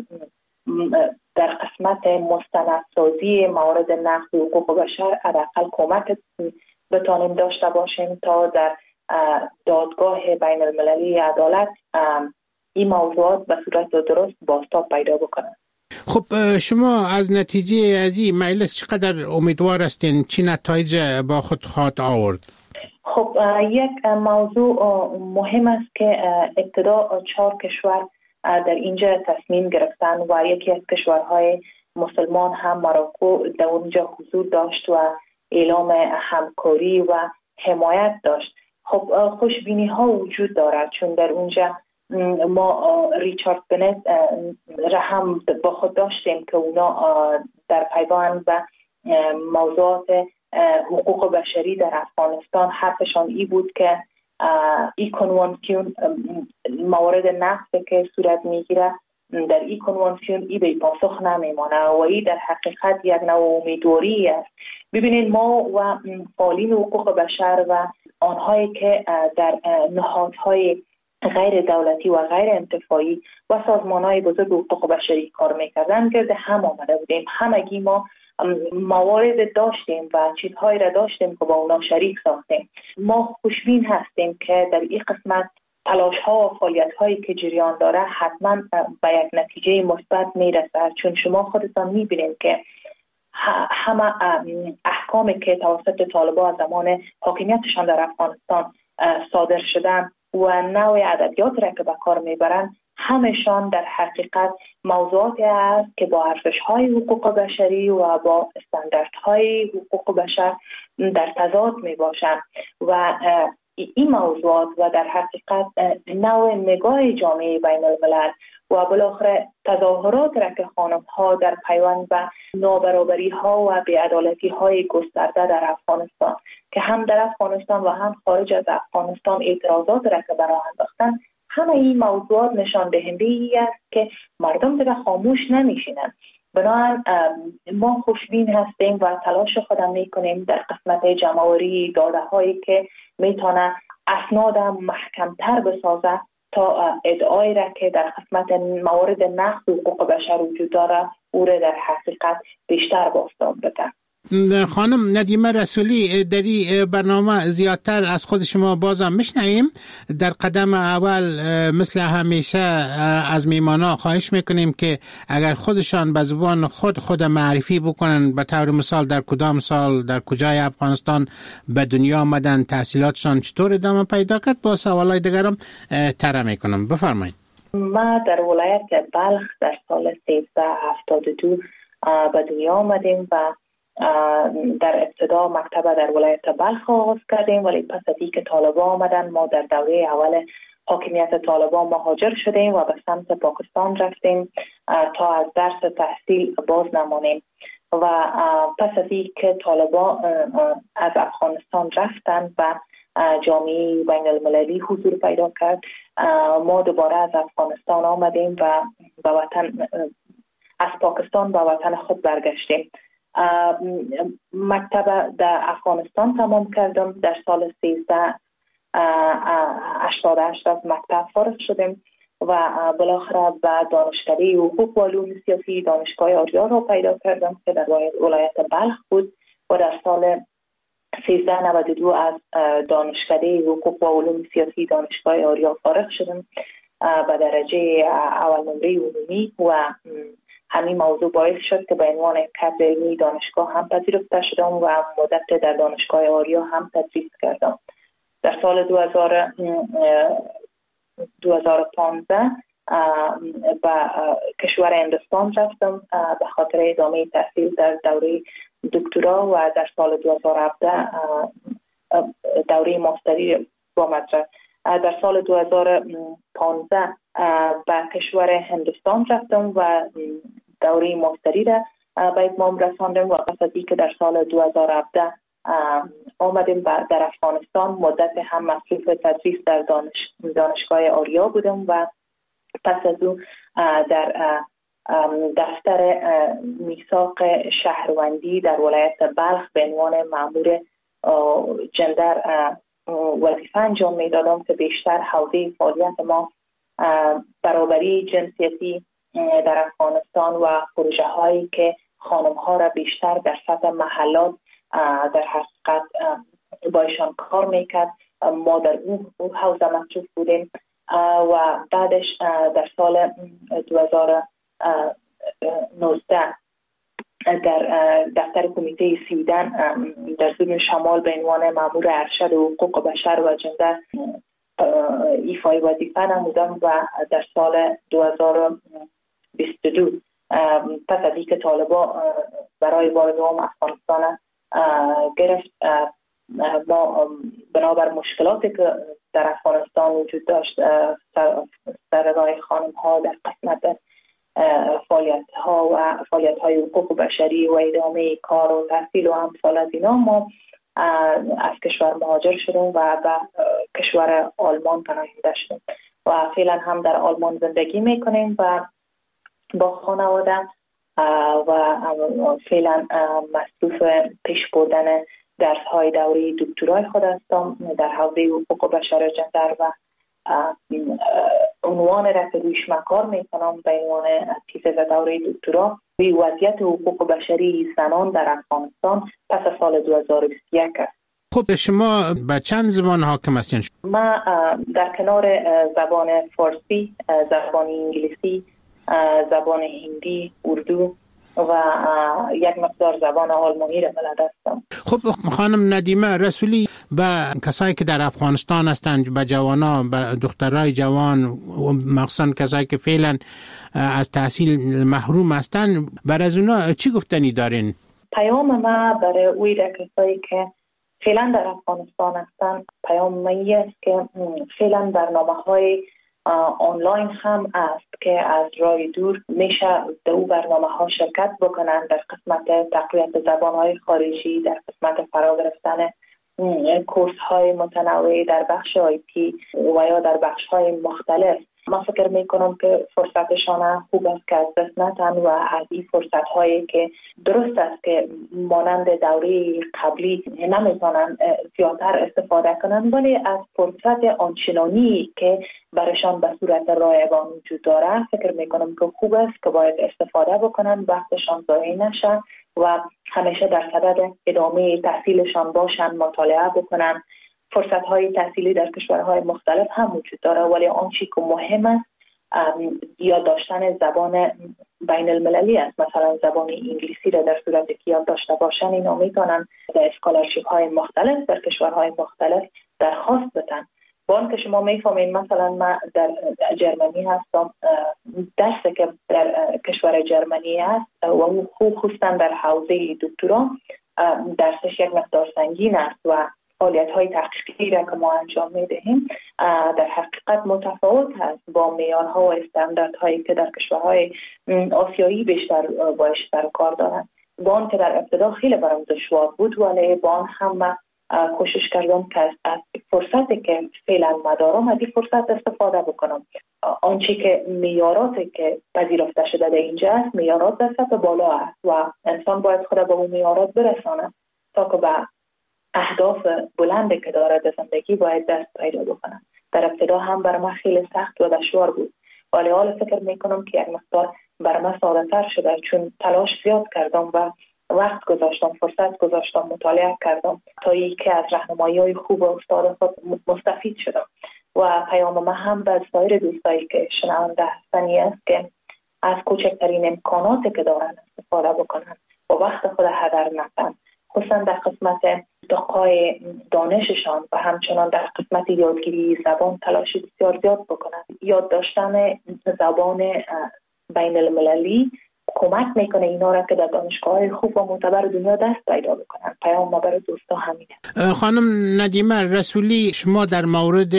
در قسمت مستندسازی موارد نقض حقوق بشر حداقل کمک بتانیم داشته باشیم تا در دادگاه بین المللی عدالت این موضوعات به صورت درست بازتاب پیدا بکنند. خب شما از نتیجه از این مجلس چقدر امیدوار هستین؟ چی نتایج با خود خواهد آورد؟ خب یک موضوع مهم است که ابتدا چهار کشور در اینجا تصمیم گرفتن و یکی از کشورهای مسلمان هم مراکو در اونجا حضور داشت و اعلام همکاری و حمایت داشت. خب خوشبینی ها وجود دارد چون در اونجا ما ریچارد بنت را هم با خود داشتیم که اونا در پیوند و موضوعات حقوق بشری در افغانستان حرفشان ای بود که ای کنوانسیون موارد نقض که صورت میگیره در ای کنوانسیون ای به پاسخ نمیمانه و ای در حقیقت یک نوع امیدواری است. ببینید ما و فعالین حقوق بشر و آنهایی که در نهادهای غیر دولتی و غیر انتفاعی و سازمانهای بزرگ حقوق بشری کار میکردن گرد هم آمده بودیم. همگی ما موارد داشتیم و چیزهایی را داشتیم که با اونا شریک ساختیم. ما خوشبین هستیم که در این قسمت تلاش ها و فعالیت هایی که جریان داره حتما به یک نتیجه مثبت میرسه، چون شما خودتان میبینید که همه احکامی که توسط طالبان از زمان حاکمیتشان در افغانستان صادر شدن و نوع ادبیات را که به کار میبرن همشان در حقیقت موضوعاتی است که با ارزش‌های حقوق بشری و با استانداردهای حقوق بشر در تضاد میباشند و این موضوعات و در حقیقت نوع نگاه جامعه بین الملل و بالاخره تظاهرات را که خانم‌ها در پیوند و نابرابری‌ها و بی‌عدالتی‌های گسترده در افغانستان که هم در افغانستان و هم خارج از افغانستان اعتراضات را که برآورده انداختند، همه این موضوعات نشان دهنده ای است که مردم دیگر خاموش نمیشینند. بنابراین ما خوشبین هستیم و تلاش خودم میکنیم در قسمت جمع‌آوری داده هایی که میتونه اسناد محکمتر بسازه تا ادعایی را که در قسمت موارد نقض حقوق بشر وجود داره او را در حقیقت بیشتر بازتاب بده. خانم ندیمه رسولی، در این برنامه زیادتر از خود شما بازم میشنویم. در قدم اول مثل همیشه از میمانا خواهش میکنیم که اگر خودشان به زبان خود خود معرفی بکنن، به طور مثال در کدام سال در کجای افغانستان به دنیا آمدن، تحصیلاتشان چطور ادامه پیدا کرد، با سوالای دیگرم طرح میکنم. بفرمایید. ما در ولایت بلخ در سال سیزده هفتاد و دو به دنیا آمدیم و در ابتدا مکتب در ولایت بلخ آغاز کردیم، ولی پس از اینکه طالبان آمدن ما در دوره اول حاکمیت طالبان مهاجر شدیم و به سمت پاکستان رفتیم تا از درس تحصیل باز نمانیم و پس از اینکه طالبان از افغانستان رفتند و جامعه بین المللی حضور پیدا کرد، ما دوباره از افغانستان آمدیم و به وطن از پاکستان به وطن خود برگشتیم. مکتب در افغانستان تمام کردم. در سال سیزده هشتاد و هشت از مکتب فارغ شدیم و بالاخره به دانشکده حقوق و علوم سیاسی دانشگاه آریا را پیدا کردم که در ولایت بلخ بود و در سال سیزده نود و دو از دانشکده حقوق و علوم سیاسی دانشگاه آریا فارغ شدم به درجه اول نمره عمومی و همین موضوع باعث شد که به عنوان کادر علمی دانشگاه هم پذیرفته شدم و مدت در دانشگاه آریا هم تدریس کردم. در سال دو هزار و پانزده به کشور هندوستان رفتم به خاطر ادامه تحصیل در دوره دکترا و در سال دو هزار و هفده دوره ماستری با مدرک. در سال دو هزار و پانزده به کشور هندوستان رفتم و دوره ماستری را به اتمام رساندم و پس از اینکه در سال دو هزار و هفده آمدیم در افغانستان مدت هم مصروف تدریس در دانش دانشگاه آریا بودم و پس از اون در دفتر میثاق شهروندی در ولایت بلخ به عنوان مأمور جندر وظیفه انجام میدادم که بیشتر حوزه فعالیت ما برابری جنسیتی در افغانستان و پروژه هایی که خانم ها را بیشتر در سطح محلات در حقیقت بایشان کار میکرد ما در اون حوزه مصروف بودیم و بعدش در سال دو هزار و نوزده در دفتر کمیته سویدن در سویدن شمال به عنوان مأمور ارشد حقوق بشر و جندر ایفای وظیفه نمودم و در سال دو هزار و بیست و دو پس از اینکه طالبان برای وارد افغانستان گرفت ما بنابر مشکلاتی که در افغانستان وجود داشت سرگاه خانم ها در قسمت فعالیت ها و فعالیت های حقوق بشری و ادامه کار و تحصیل و امثال از اینا ما از کشور مهاجر شدیم و به کشور آلمان پناهنده شدیم و فعلا هم در آلمان زندگی میکنیم و با خانواده و فعلا مصروف پیش بردن درس های دوره دکترای خود هستم در حوزه حقوق بشر جندر و عنوان را که رویش کار میکنم به عنوان تیزه و دوره دکترا روی وضعیت حقوق بشری زنان در افغانستان پس از سال دو هزار و بیست و یک است. خب شما به چند زبان حاکم هستین؟ ما در کنار زبان فارسی، زبان انگلیسی، زبان هندی، اردو و یک مقدار زبان آلمانی را بلد هستم. خب خانم ندیمه رسولی، به کسایی که در افغانستان هستند، به جوانان، به دخترای جوان و مخصوصا کسایی که فعلا از تحصیل محروم هستند، برای از اونا چی گفتنی دارین؟ پیام ما برای اوی در کسایی که فعلا در افغانستان هستند، پیام مایی است که فعلا برنامه های آنلاین هم است که از راه دور میشه در او برنامه ها شرکت بکنن، در قسمت تقویت زبان های خارجی، در قسمت فرا گرفتن کورس های متنوع در بخش آیتی و یا در بخش های مختلف. من فکر میکنم که فرصتشان خوب است که از دست ندن و از این فرصت هایی که درست است که مانند دوره قبلی نمیتونن زیادتر استفاده کنن، ولی از فرصت آنچنانی که برشان به صورت رایگان وجود داره فکر میکنم که خوب است که باید استفاده بکنن، وقتشان ضایع نشه و همیشه در صدد ادامه تحصیلشان باشن، مطالعه بکنن. فرصت های تحصیلی در کشورهای مختلف هم وجود داره، ولی آنچه که مهم است یاد داشتن زبان بین المللی است. مثلا زبان انگلیسی را در صورتی که یاد داشته باشن، اینا میتونن در اسکالرشیپ های مختلف در کشورهای مختلف درخواست بدن. با آن که شما میفهمین مثلا من در جرمنی هستم، درسی که در کشور جرمنی است و اون خوب خصوصا در حوزه دکترا درسش یک مقدار سنگین است و فعالیت های تحقیقی را که ما انجام میدهیم در حقیقت متفاوت است با معیارها و استاندارد هایی که در کشورهای آسیایی بیشتر باش سر کار دارند. با آن که در ابتدا خیلی برام دشوار بود، ولی با آن هم کوشش کردم که از فرصتی که فعلا مدارم از این فرصت استفاده بکنم. آنچه که معیاراتی که پذیرفته شده در اینجا است، معیارات در سطح بالا است و انسان باید خود به اون معیارات برسانه تا که به اهداف بلندی که داره در زندگی باید دست پیدا بکنه. در ابتدا هم برای من خیلی سخت و دشوار بود، ولی حالا فکر میکنم که یک مقدار برای من ساده تر شده، چون تلاش زیاد کردم و وقت گذاشتم، فرصت گذاشتم، مطالعه کردم تا اینکه از راهنمایی‌های خوب و استاد خود مستفید شدم. و پیام من هم به سایر دوستایی که شنونده هستنی است که از کوچکترین امکاناتی که دارن استفاده بکنن و وقت خود هدر ندن، خصوصا در قسمت دقای دانششان و همچنان در قسمت یادگیری زبان تلاش بسیار زیاد بکنن. یاد داشتن زبان بین المللی کمک میکنه اینا را که در دانشگاه خوب و معتبر دنیا دست پیدا بکنن. پیام ما برای دوستا همینه. خانم ندیمه رسولی، شما در مورد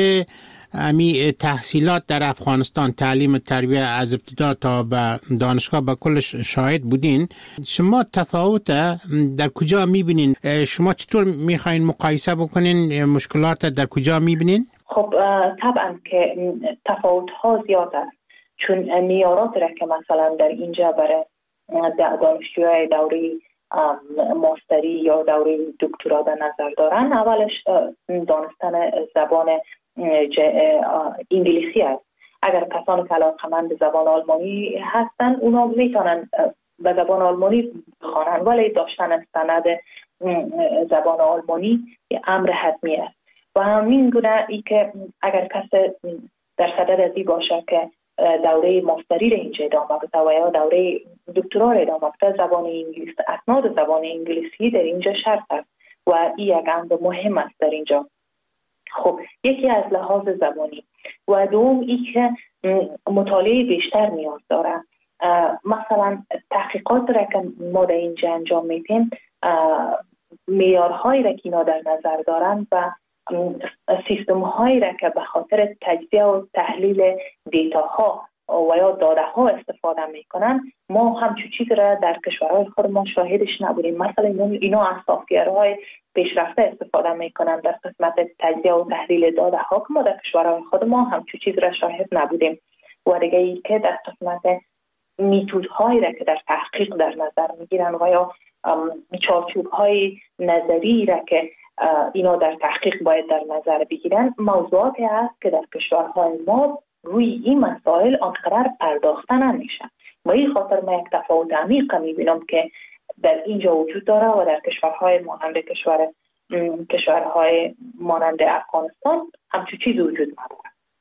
امی تحصیلات در افغانستان، تعلیم تربیه از ابتدا تا به دانشگاه به کلش شاهد بودین. شما تفاوت در کجا میبینین؟ شما چطور میخواین مقایسه بکنین؟ مشکلات در کجا میبینین؟ خب طبعا که تفاوت ها زیاد است، چون معیارات را که مثلا در اینجا برای دانشجوهای دوره ماستری یا دوره دکترا در نظر دارن، اولش دانستن زبان انگلیسی است. اگر کسانی که علاقه‌مند به زبان آلمانی هستن، اونا میتونن به زبان آلمانی بخوانن، ولی داشتن سند زبان آلمانی امر حتمی است. و همین گونه ای که اگر کسی در صدد ازی باشه که دوره ماستری را اینجا ادامه بده و یا دوره دکترا را ادامه بده، زبان انگلیسی، اسناد زبان انگلیسی در اینجا شرط است و این یک امر مهم است در اینجا. خب یکی از لحاظ زبانی و دوم ای که مطالعه بیشتر نیاز داره. مثلا تحقیقات را که ما در اینجا انجام میدیم، معیارهایی را که اینا در نظر دارن و سیستم هایی را که به خاطر تجزیه و تحلیل دیتاها و یا داده ها استفاده میکنن، ما همچون چیز را در کشورهای خودمان شاهدش نبودیم. مثلا اینا از سافت‌ورهای پیشرفته استفاده میکنن در قسمت تجزیه و تحلیل داده ها که ما در کشورهای خود ما همچون چیز را شاهد نبودیم. و دیگه ای که در قسمت میتود هایی را که در تحقیق در نظر میگیرن و یا چارچوب های نظری را که اینا در تحقیق باید در نظر بگیرن، موضوعاتی هست که در کشورهای ما روی این مسائل آنقدر پرداخته نمیشن. و این خاطر من یک تفاوت عمیق میبینم که در اینجا وجود داره و در کشورهای مانند کشور کشورهای مانند افغانستان همچون چیز وجود نداره.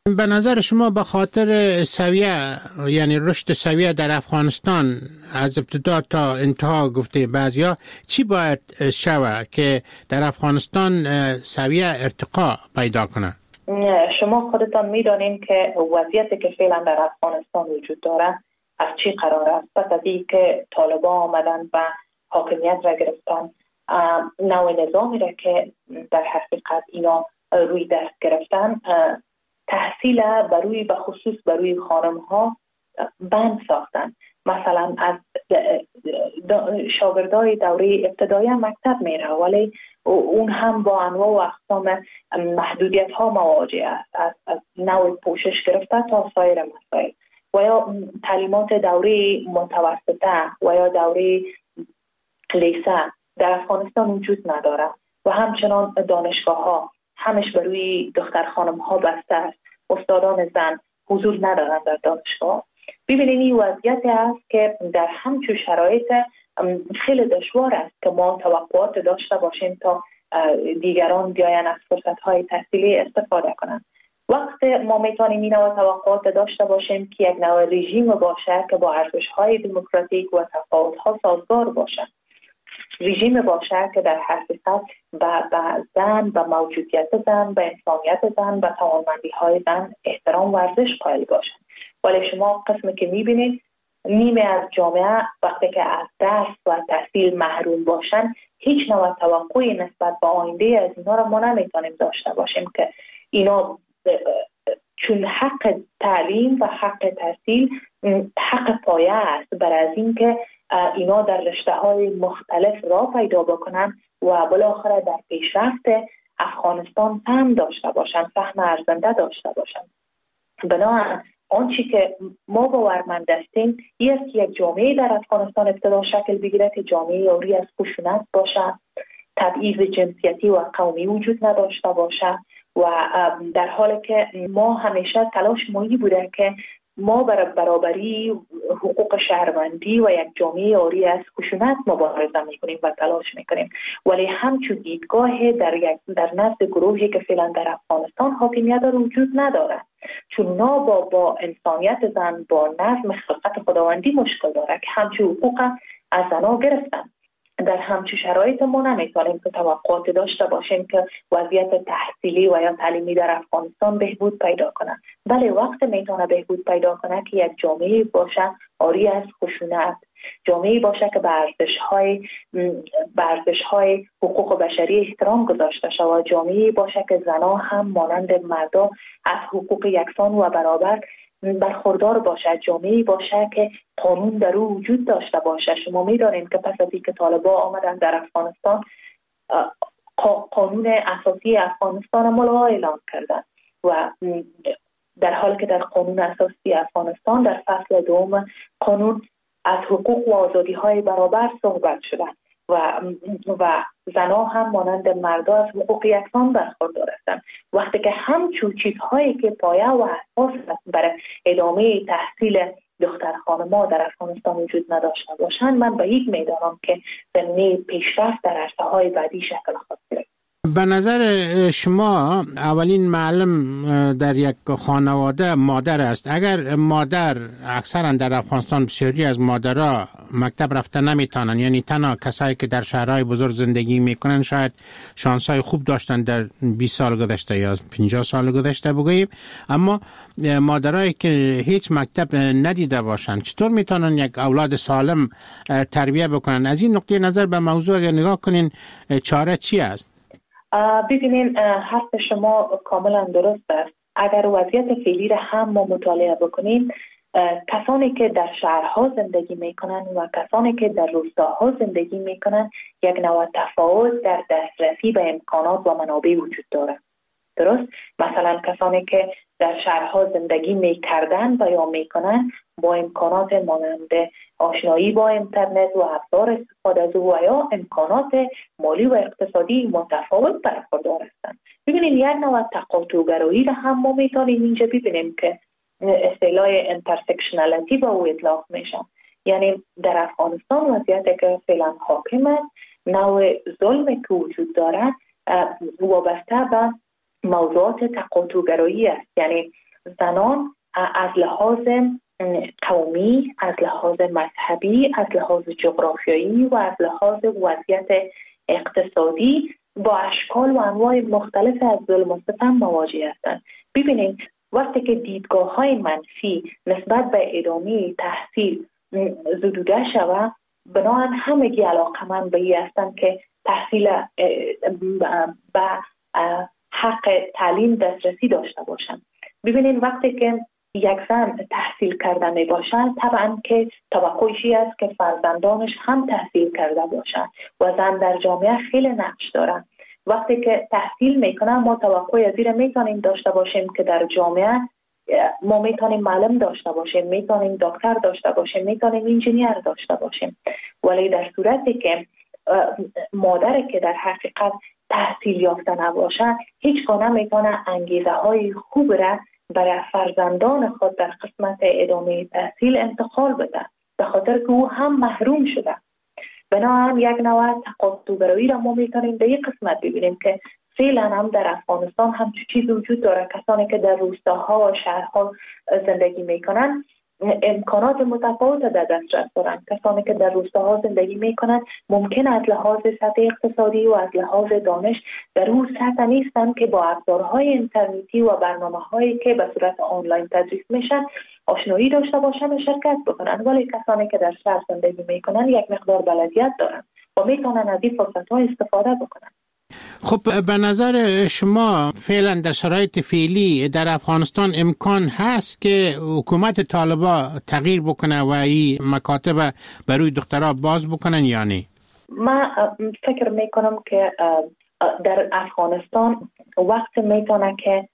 به نظر شما به خاطر سویه، یعنی رشد سویه در افغانستان از ابتدا تا انتها گفته بعضیا، چی باید شوه که در افغانستان سویه ارتقا پیدا کنه؟ شما خودتان میدانین که وضعیتی که فعلا در افغانستان وجود داره از چی قرار است. پس از این که طالبان آمدن و حاکمیت را گرفتن، نوع نظامی را که در حقیقت اینا روی دست گرفتن، تحصیل بروی به خصوص بروی خانم ها بند ساختن. مثلا از شاگردای دوره ابتدایی مکتب میره، ولی اون هم با انواع و اقسام محدودیت ها مواجه است، از, از نوع پوشش گرفته تا سایر مسائل. و یا تعلیمات دوره متوسطه و یا دوره لیسه در افغانستان وجود نداره و همچنان دانشگاه ها همش بروی دختر خانم ها بسته است. استادان زن حضور ندارن در دانشگاه. ببینید این وضعیت است که در همچون شرایط خیلی دشوار است که ما توقعات داشته باشیم تا دیگران بیاین از فرصت های تحصیلی استفاده کنند. وقت ما میتونیم این نوع توقعات داشته باشیم که یک نوع رژیم باشه که با ارزش های دموکراتیک و تفاوت ها سازگار باشه. رژیم باشه که در حقیقت به زن، به موجودیت زن، به انسانیت زن، به توانمندی های زن احترام و ارزش قائل باشن. ولی شما قسمی که میبینید نیمه از جامعه وقتی که از درس و تحصیل محروم باشن، هیچ نوع توقعی نسبت به آینده از اینا را ما نمیتونیم داشته باشیم که اینا چون حق تعلیم و حق تحصیل حق پایه است بر از این که اینا در رشته های مختلف را پیدا بکنن و بالاخره در پیشرفت افغانستان فهم داشته باشن، فهم ارزنده داشته باشن. بنابراین آنچه که ما باورمند هستیم این است که یک جامعه در افغانستان ابتدا شکل بگیره که جامعه عاری از خشونت باشه، تبعیض جنسیتی و قومی وجود نداشته باشه و در حالی که ما همیشه تلاش مایی بوده که ما برای برابری حقوق شهروندی و یک جامعه عاری از خشونت مبارزه میکنیم و تلاش میکنیم، ولی همچون دیدگاه در یک در نزد گروهی که فعلا در افغانستان حاکمیت داره وجود نداره، چون اونا با با انسانیت زن، با نظم خلقت خداوندی مشکل داره که همچون حقوق از زنها گرفتن. در همچون شرایط ما نمیتونیم که توقعات داشته باشیم که وضعیت تحصیلی و یا تعلیمی در افغانستان بهبود پیدا کنه. بله وقت میتونه بهبود پیدا کنه که یک جامعه باشه عاری از خشونت، جامعه باشه که به ارزش‌های به ارزش‌های حقوق بشری احترام گذاشته شود، جامعه باشه که زنها هم مانند مردا از حقوق یکسان و برابر برخوردار باشه، جامعه باشه که قانون در او وجود داشته باشه. شما می‌دانید که پس از اینکه طالبان آمدن در افغانستان قانون اساسی افغانستان ملغا اعلام کردن و در حالی که در قانون اساسی افغانستان در فصل دوم قانون از حقوق و آزادی‌های برابر صحبت شده و و زنها هم مانند مردا از حقوق یکسان برخوردار هستند. وقتی که همچون چیزهایی که پایه و اساس برای ادامه تحصیل دختر خانم‌ها در افغانستان وجود نداشته باشند، من به یک میدانم که زمینه پیشرفت در عرصه‌های بعدی شکل خواهد گرفت. به نظر شما اولین معلم در یک خانواده مادر است. اگر مادر، اکثرا در افغانستان بسیاری از مادرها مکتب رفته نمیتونن، یعنی تنها کسایی که در شهرهای بزرگ زندگی میکنن شاید شانسای خوب داشتن در بیست سال گذشته یا پنجاه سال گذشته بگوییم، اما مادرایی که هیچ مکتب ندیده باشن چطور میتونن یک اولاد سالم تربیه بکنن؟ از این نقطه نظر به موضوع اگر نگاه کنین چاره چی است؟ ببینین حرف شما کاملا درست است. اگر وضعیت فعلی را هم ما مطالعه بکنیم، کسانی که در شهرها زندگی میکنن و کسانی که در روستاها زندگی میکنن یک نوع تفاوت در دسترسی به امکانات و منابع وجود داره. درست؟ مثلا کسانی که در شهرها زندگی میکردن و یا میکنن با امکانات مانند آشنایی با اینترنت و ابزار استفاده از او و یا امکانات مالی و اقتصادی متفاوت برخوردار هستند. ببینید یک نوع تقاطع‌گرایی را هم ما میتونیم اینجا ببینیم که اصطلاح انترسکشنالیتی با او اطلاق میشه. یعنی در افغانستان وضعیتی که فعلا حاکم است، نوع ظلمی که وجود داره وابسته به موضوعات تقاطع‌گرایی است. یعنی زنان از لحاظ قومی، از لحاظ مذهبی، از لحاظ جغرافیایی و از لحاظ وضعیت اقتصادی با اشکال و انواع مختلف از ظلم و ستم مواجه هستند. ببینید وقتی که دیدگاه های منفی نسبت به ادامه تحصیل زدوده شود، بنابراین همگی علاقمند به این هستند که تحصیل به حق تعلیم دسترسی داشته باشند. ببینید وقتی که یک زن تحصیل کرده می باشد، طبعا که توقعشی است که فرزندانش هم تحصیل کرده باشند و زن در جامعه خیلی نقش دارد. وقتی که تحصیل میکنن ما توقع از این میتونیم داشته باشیم که در جامعه ما میتونیم معلم داشته باشیم، میتونیم دکتر داشته باشیم، میتونیم انجینیر داشته باشیم. ولی در صورتی که مادر که در حقیقت تحصیل یافته نباشه، هیچ گونه نمیتونه انگیزه های خوب را برای فرزندان خود در قسمت ادامه تحصیل انتقال بده، به خاطر که او هم محروم شده. بنابراین یک نوع تقاطع را ما میتونیم در یک قسمت ببینیم که فعلا هم در افغانستان هم چیز وجود داره. کسانی که در روستاها و شهرها زندگی میکنن امکانات متفاوت در دسترس دارند. کسانی که در روستاها زندگی میکنند ممکن از لحاظ سطح اقتصادی و از لحاظ دانش در اون سطح نیستند که با ابزارهای اینترنتی و برنامه‌هایی که به صورت آنلاین تدریس میشن آشنایی داشته باشند و شرکت بکنند. ولی کسانی که در شهر زندگی میکنند یک مقدار بلدیت دارند و میتونن از این فرصت‌ها استفاده بکنند. خب به نظر شما فعلا در شرایط فعلی در افغانستان امکان هست که حکومت طالبا تغییر بکنه و این مکاتب برای دخترها باز بکنن یا نه؟ من فکر میکنم که در افغانستان وقت میتونه که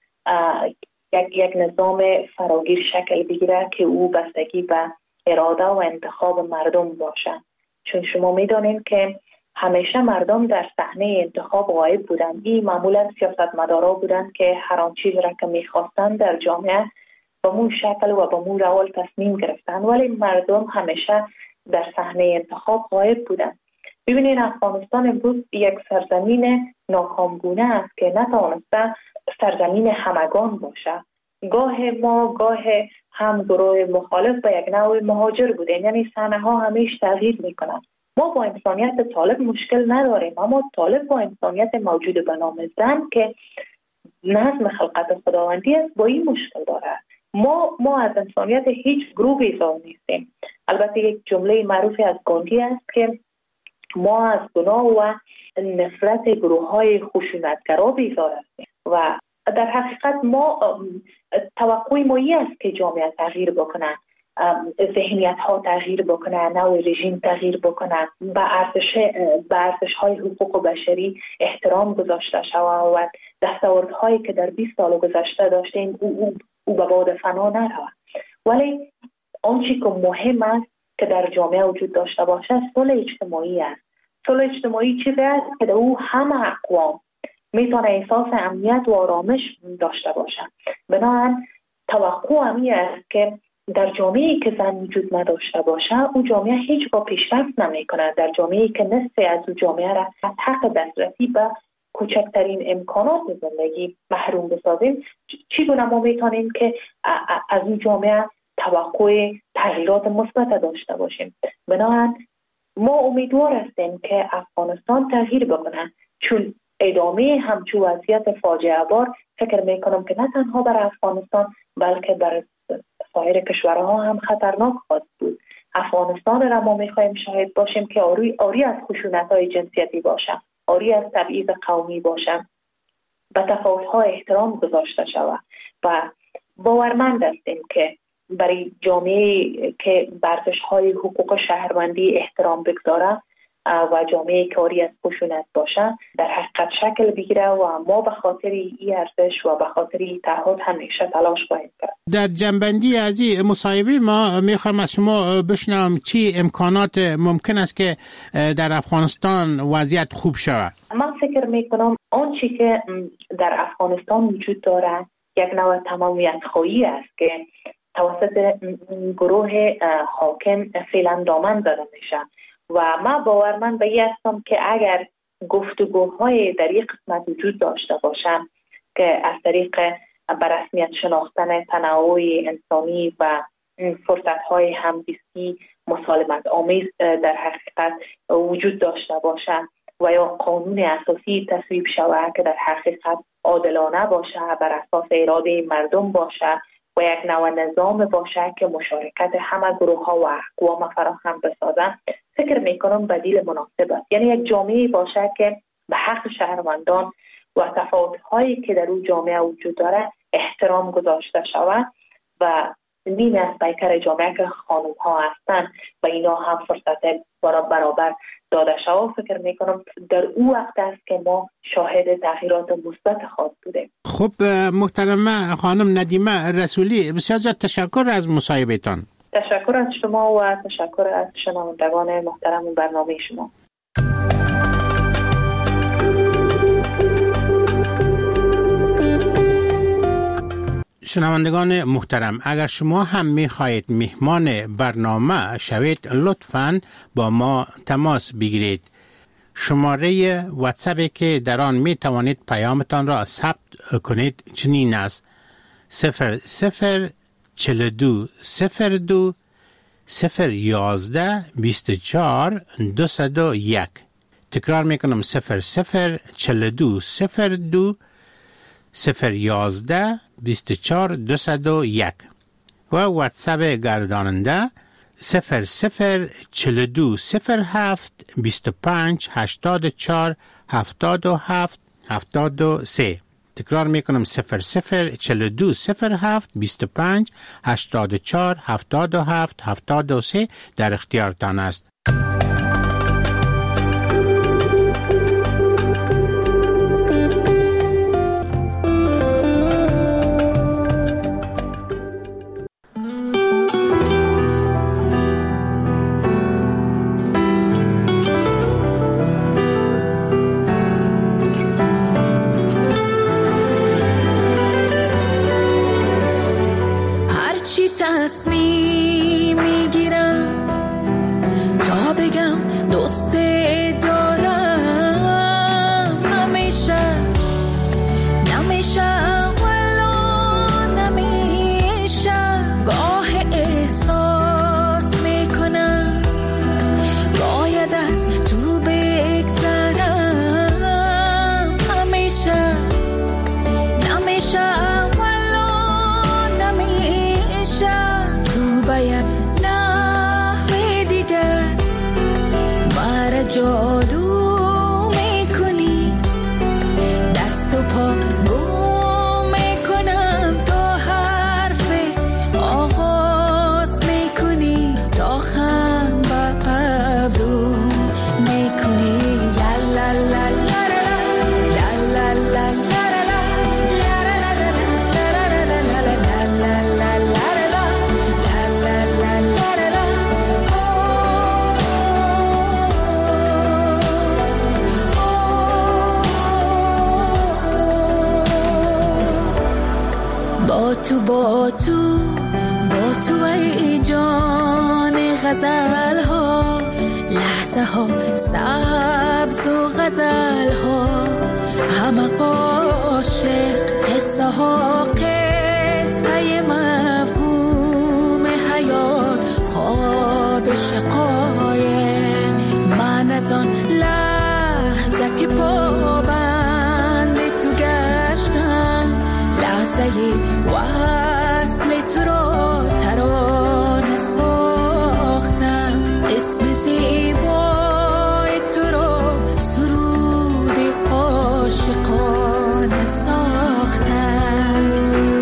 یک یک نظام فراگیر شکل بگیره که او بستگی به اراده و انتخاب مردم باشه. چون شما میدونید که همیشه مردم در صحنه انتخاب غایب بودن. این معمولا سیاستمدارا بودن که هر آن چیز را که میخواستن در جامعه با مون شکل و با مون روال تصمیم گرفتن، ولی مردم همیشه در صحنه انتخاب غایب بودن. ببینید افغانستان امروز یک سرزمین ناکامگونه است که نتوانسته سرزمین همگان باشه. گاه ما گاه هم گروه مخالف به یک نوع مهاجر بودیم، یعنی صحنه ها همیشه تغییر میکنن. ما با انسانیت طالب مشکل نداریم، اما طالب با انسانیت موجود به نام زن که نظم خلقت خداوندی است با این مشکل داره. ما ما از انسانیت هیچ گروه بیزار نیستیم. البته یک جمله معروفی از گاندی است که ما از گناه و نفرت گروه های خشونتگرا بیزار هستیم و در حقیقت ما توقع ما این است که جامعه تغییر بکنه، ذهنیت ها تغییر بکنه، نوع رژیم تغییر بکنه، به ارزش به ارزش های حقوق بشری احترام گذاشته شود و دستاوردهایی که در بیست سال گذشته داشتیم او او, او به باد فنا نرود. ولی آنچه که مهم است که در جامعه وجود داشته باشه صلح اجتماعی است. صلح اجتماعی چیزی است که در او همه اقوام میتونه احساس امنیت و آرامش داشته باشه. بنابراین توقع همی است که در جامعه‌ای که زن وجود نداشته باشه او جامعه هیچ با پیشرفت نمیکنه. در جامعه‌ای که نصف از او جامعه را از حق دسترسی به کوچکترین امکانات زندگی محروم بسازیم، چگونه ما میتونیم که از این جامعه توقع تغییرات مثبت داشته باشیم؟ بنابراین ما امیدوار هستیم که افغانستان تغییر بکنه، چون ادامه همچون وضعیت فاجعه بار فکر میکنم که نه تنها برای افغانستان بلکه برای سایر کشورها هم خطرناک خواهد بود. افغانستان را ما میخواهیم شاهد باشیم که آری, آری از خشونت‌های جنسیتی باشه، آری از تبعیض قومی باشه، به تفاوت‌ها احترام گذاشته شود و باورمند هستیم که برای جامعه که ارزش‌های حقوق شهروندی احترام بگذاره و جامعه کاری از خشونت باشه در حقیقت شکل بگیره و ما به خاطر این ارزش و به خاطر این تعهد همیشه تلاش خواهیم کرد. در جنبندی از این مصاحبه ما میخوام از شما بشنوم چی امکانات ممکن است که در افغانستان وضعیت خوب شود؟ من فکر میکنم آنچه که در افغانستان وجود داره یک نوع تمامیت خواهی است که توسط گروه حاکم فعلا دامن زده میشه و من باورمند به این هستم که اگر گفتگوهای در یک قسمت وجود داشته باشم که از طریق به رسمیت شناختن تنوع انسانی و فرصت‌های همزیستی مسالمت آمیز در حقیقت وجود داشته باشد و یا قانون اساسی تصویب شود که در حقیقت عادلانه باشه، بر اساس اراده مردم باشه و یک نوع نظام باشه که مشارکت همه گروه ها و اقوام فراهم بسازن، فکر میکنم بدیل مناسب است. یعنی یک جامعه باشه که به حق شهروندان و تفاوت هایی که در اون جامعه وجود داره احترام گذاشته شود و نیم از پیکر جامعه که خانم ها هستن و اینا هم فرصت برابر داده شود. فکر میکنم در اون وقت است که ما شاهد تغییرات مثبت خاص بودیم. خب محترمه خانم ندیمه رسولی، بسیار زیاد تشکر از مصاحبهتان. تشکر از شما و تشکر از شنوندگان محترم برنامه شما. شنوندگان محترم، اگر شما هم می‌خواهید مهمان برنامه شوید، لطفاً با ما تماس بگیرید. شماره واتساپی که در آن می توانید پیامتان را ثبت کنید چنین است: صفر صفر چهل و دو صفر دو صفر یازده بیست و چهار دویست و یک. تکرار میکنم: صفر صفر چهل و دو صفر دو صفر یازده بیست و چهار دویست و یک. و واتساپ گرداننده صفر صفر چهل و دو صفر هفت بیست و پنج هشتاد و چهار هفتاد و هفت هفتاد و سه. تکرار میکنم: صفر صفر چهل و دو صفر هفت بیست و پنج هشتاد و چهار هفتاد و هفت هفتاد و سه در اختیارتان است. تصمیم میگیرم تا بگم دوست دارم، نمیشه نمیشه والا نمیشه. گاه احساس میکنم باید از تو بگذرم، نمیشه نمیشه باید نحوه دیگر مرا جادو میکنی، دست و پا گم میکنم تا حرف آغاز میکنی، تا خم با ابرو میکنی. لا لا لا لا لا لا لا با تو با تو با تو ای جان غزل ها، لحظه ها سبز و غزل ها، همه عاشق، قصه ها قصه مفهوم حیات، خواب شقایق. من از آن لحظه که پابند تو گشتم، لحظه وصل تو را ترانه ساختم، اسم زیبای تو را سرود عاشقانه ساختم.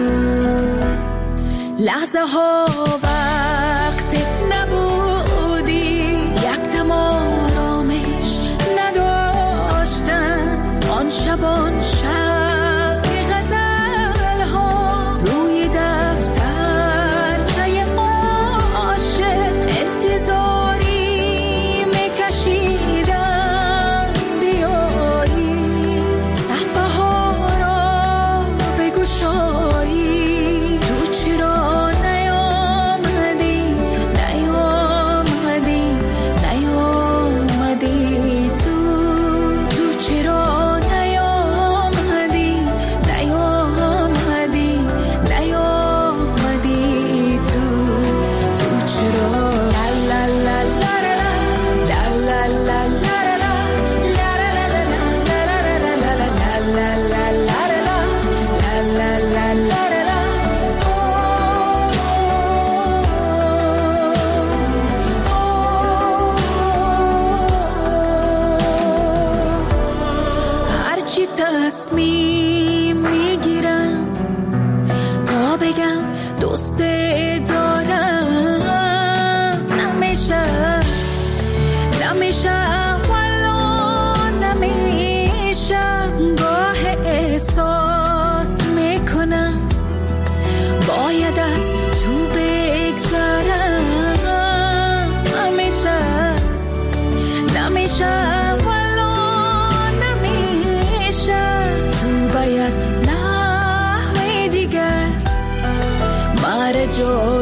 لحظه ها وقت نبودی، یک دم آرامش نداشتم، آن شبان شب شایی تو چرا نیامدی؟ تصمیم میگیرم تا بگم دوست دارم. نمیشه نمیشه والا نمیشه، گاه احساس میکنم باید از تو بگذارم. نمیشه نمیشه والا نمیشه، تو باید نحوی دیگر مر جو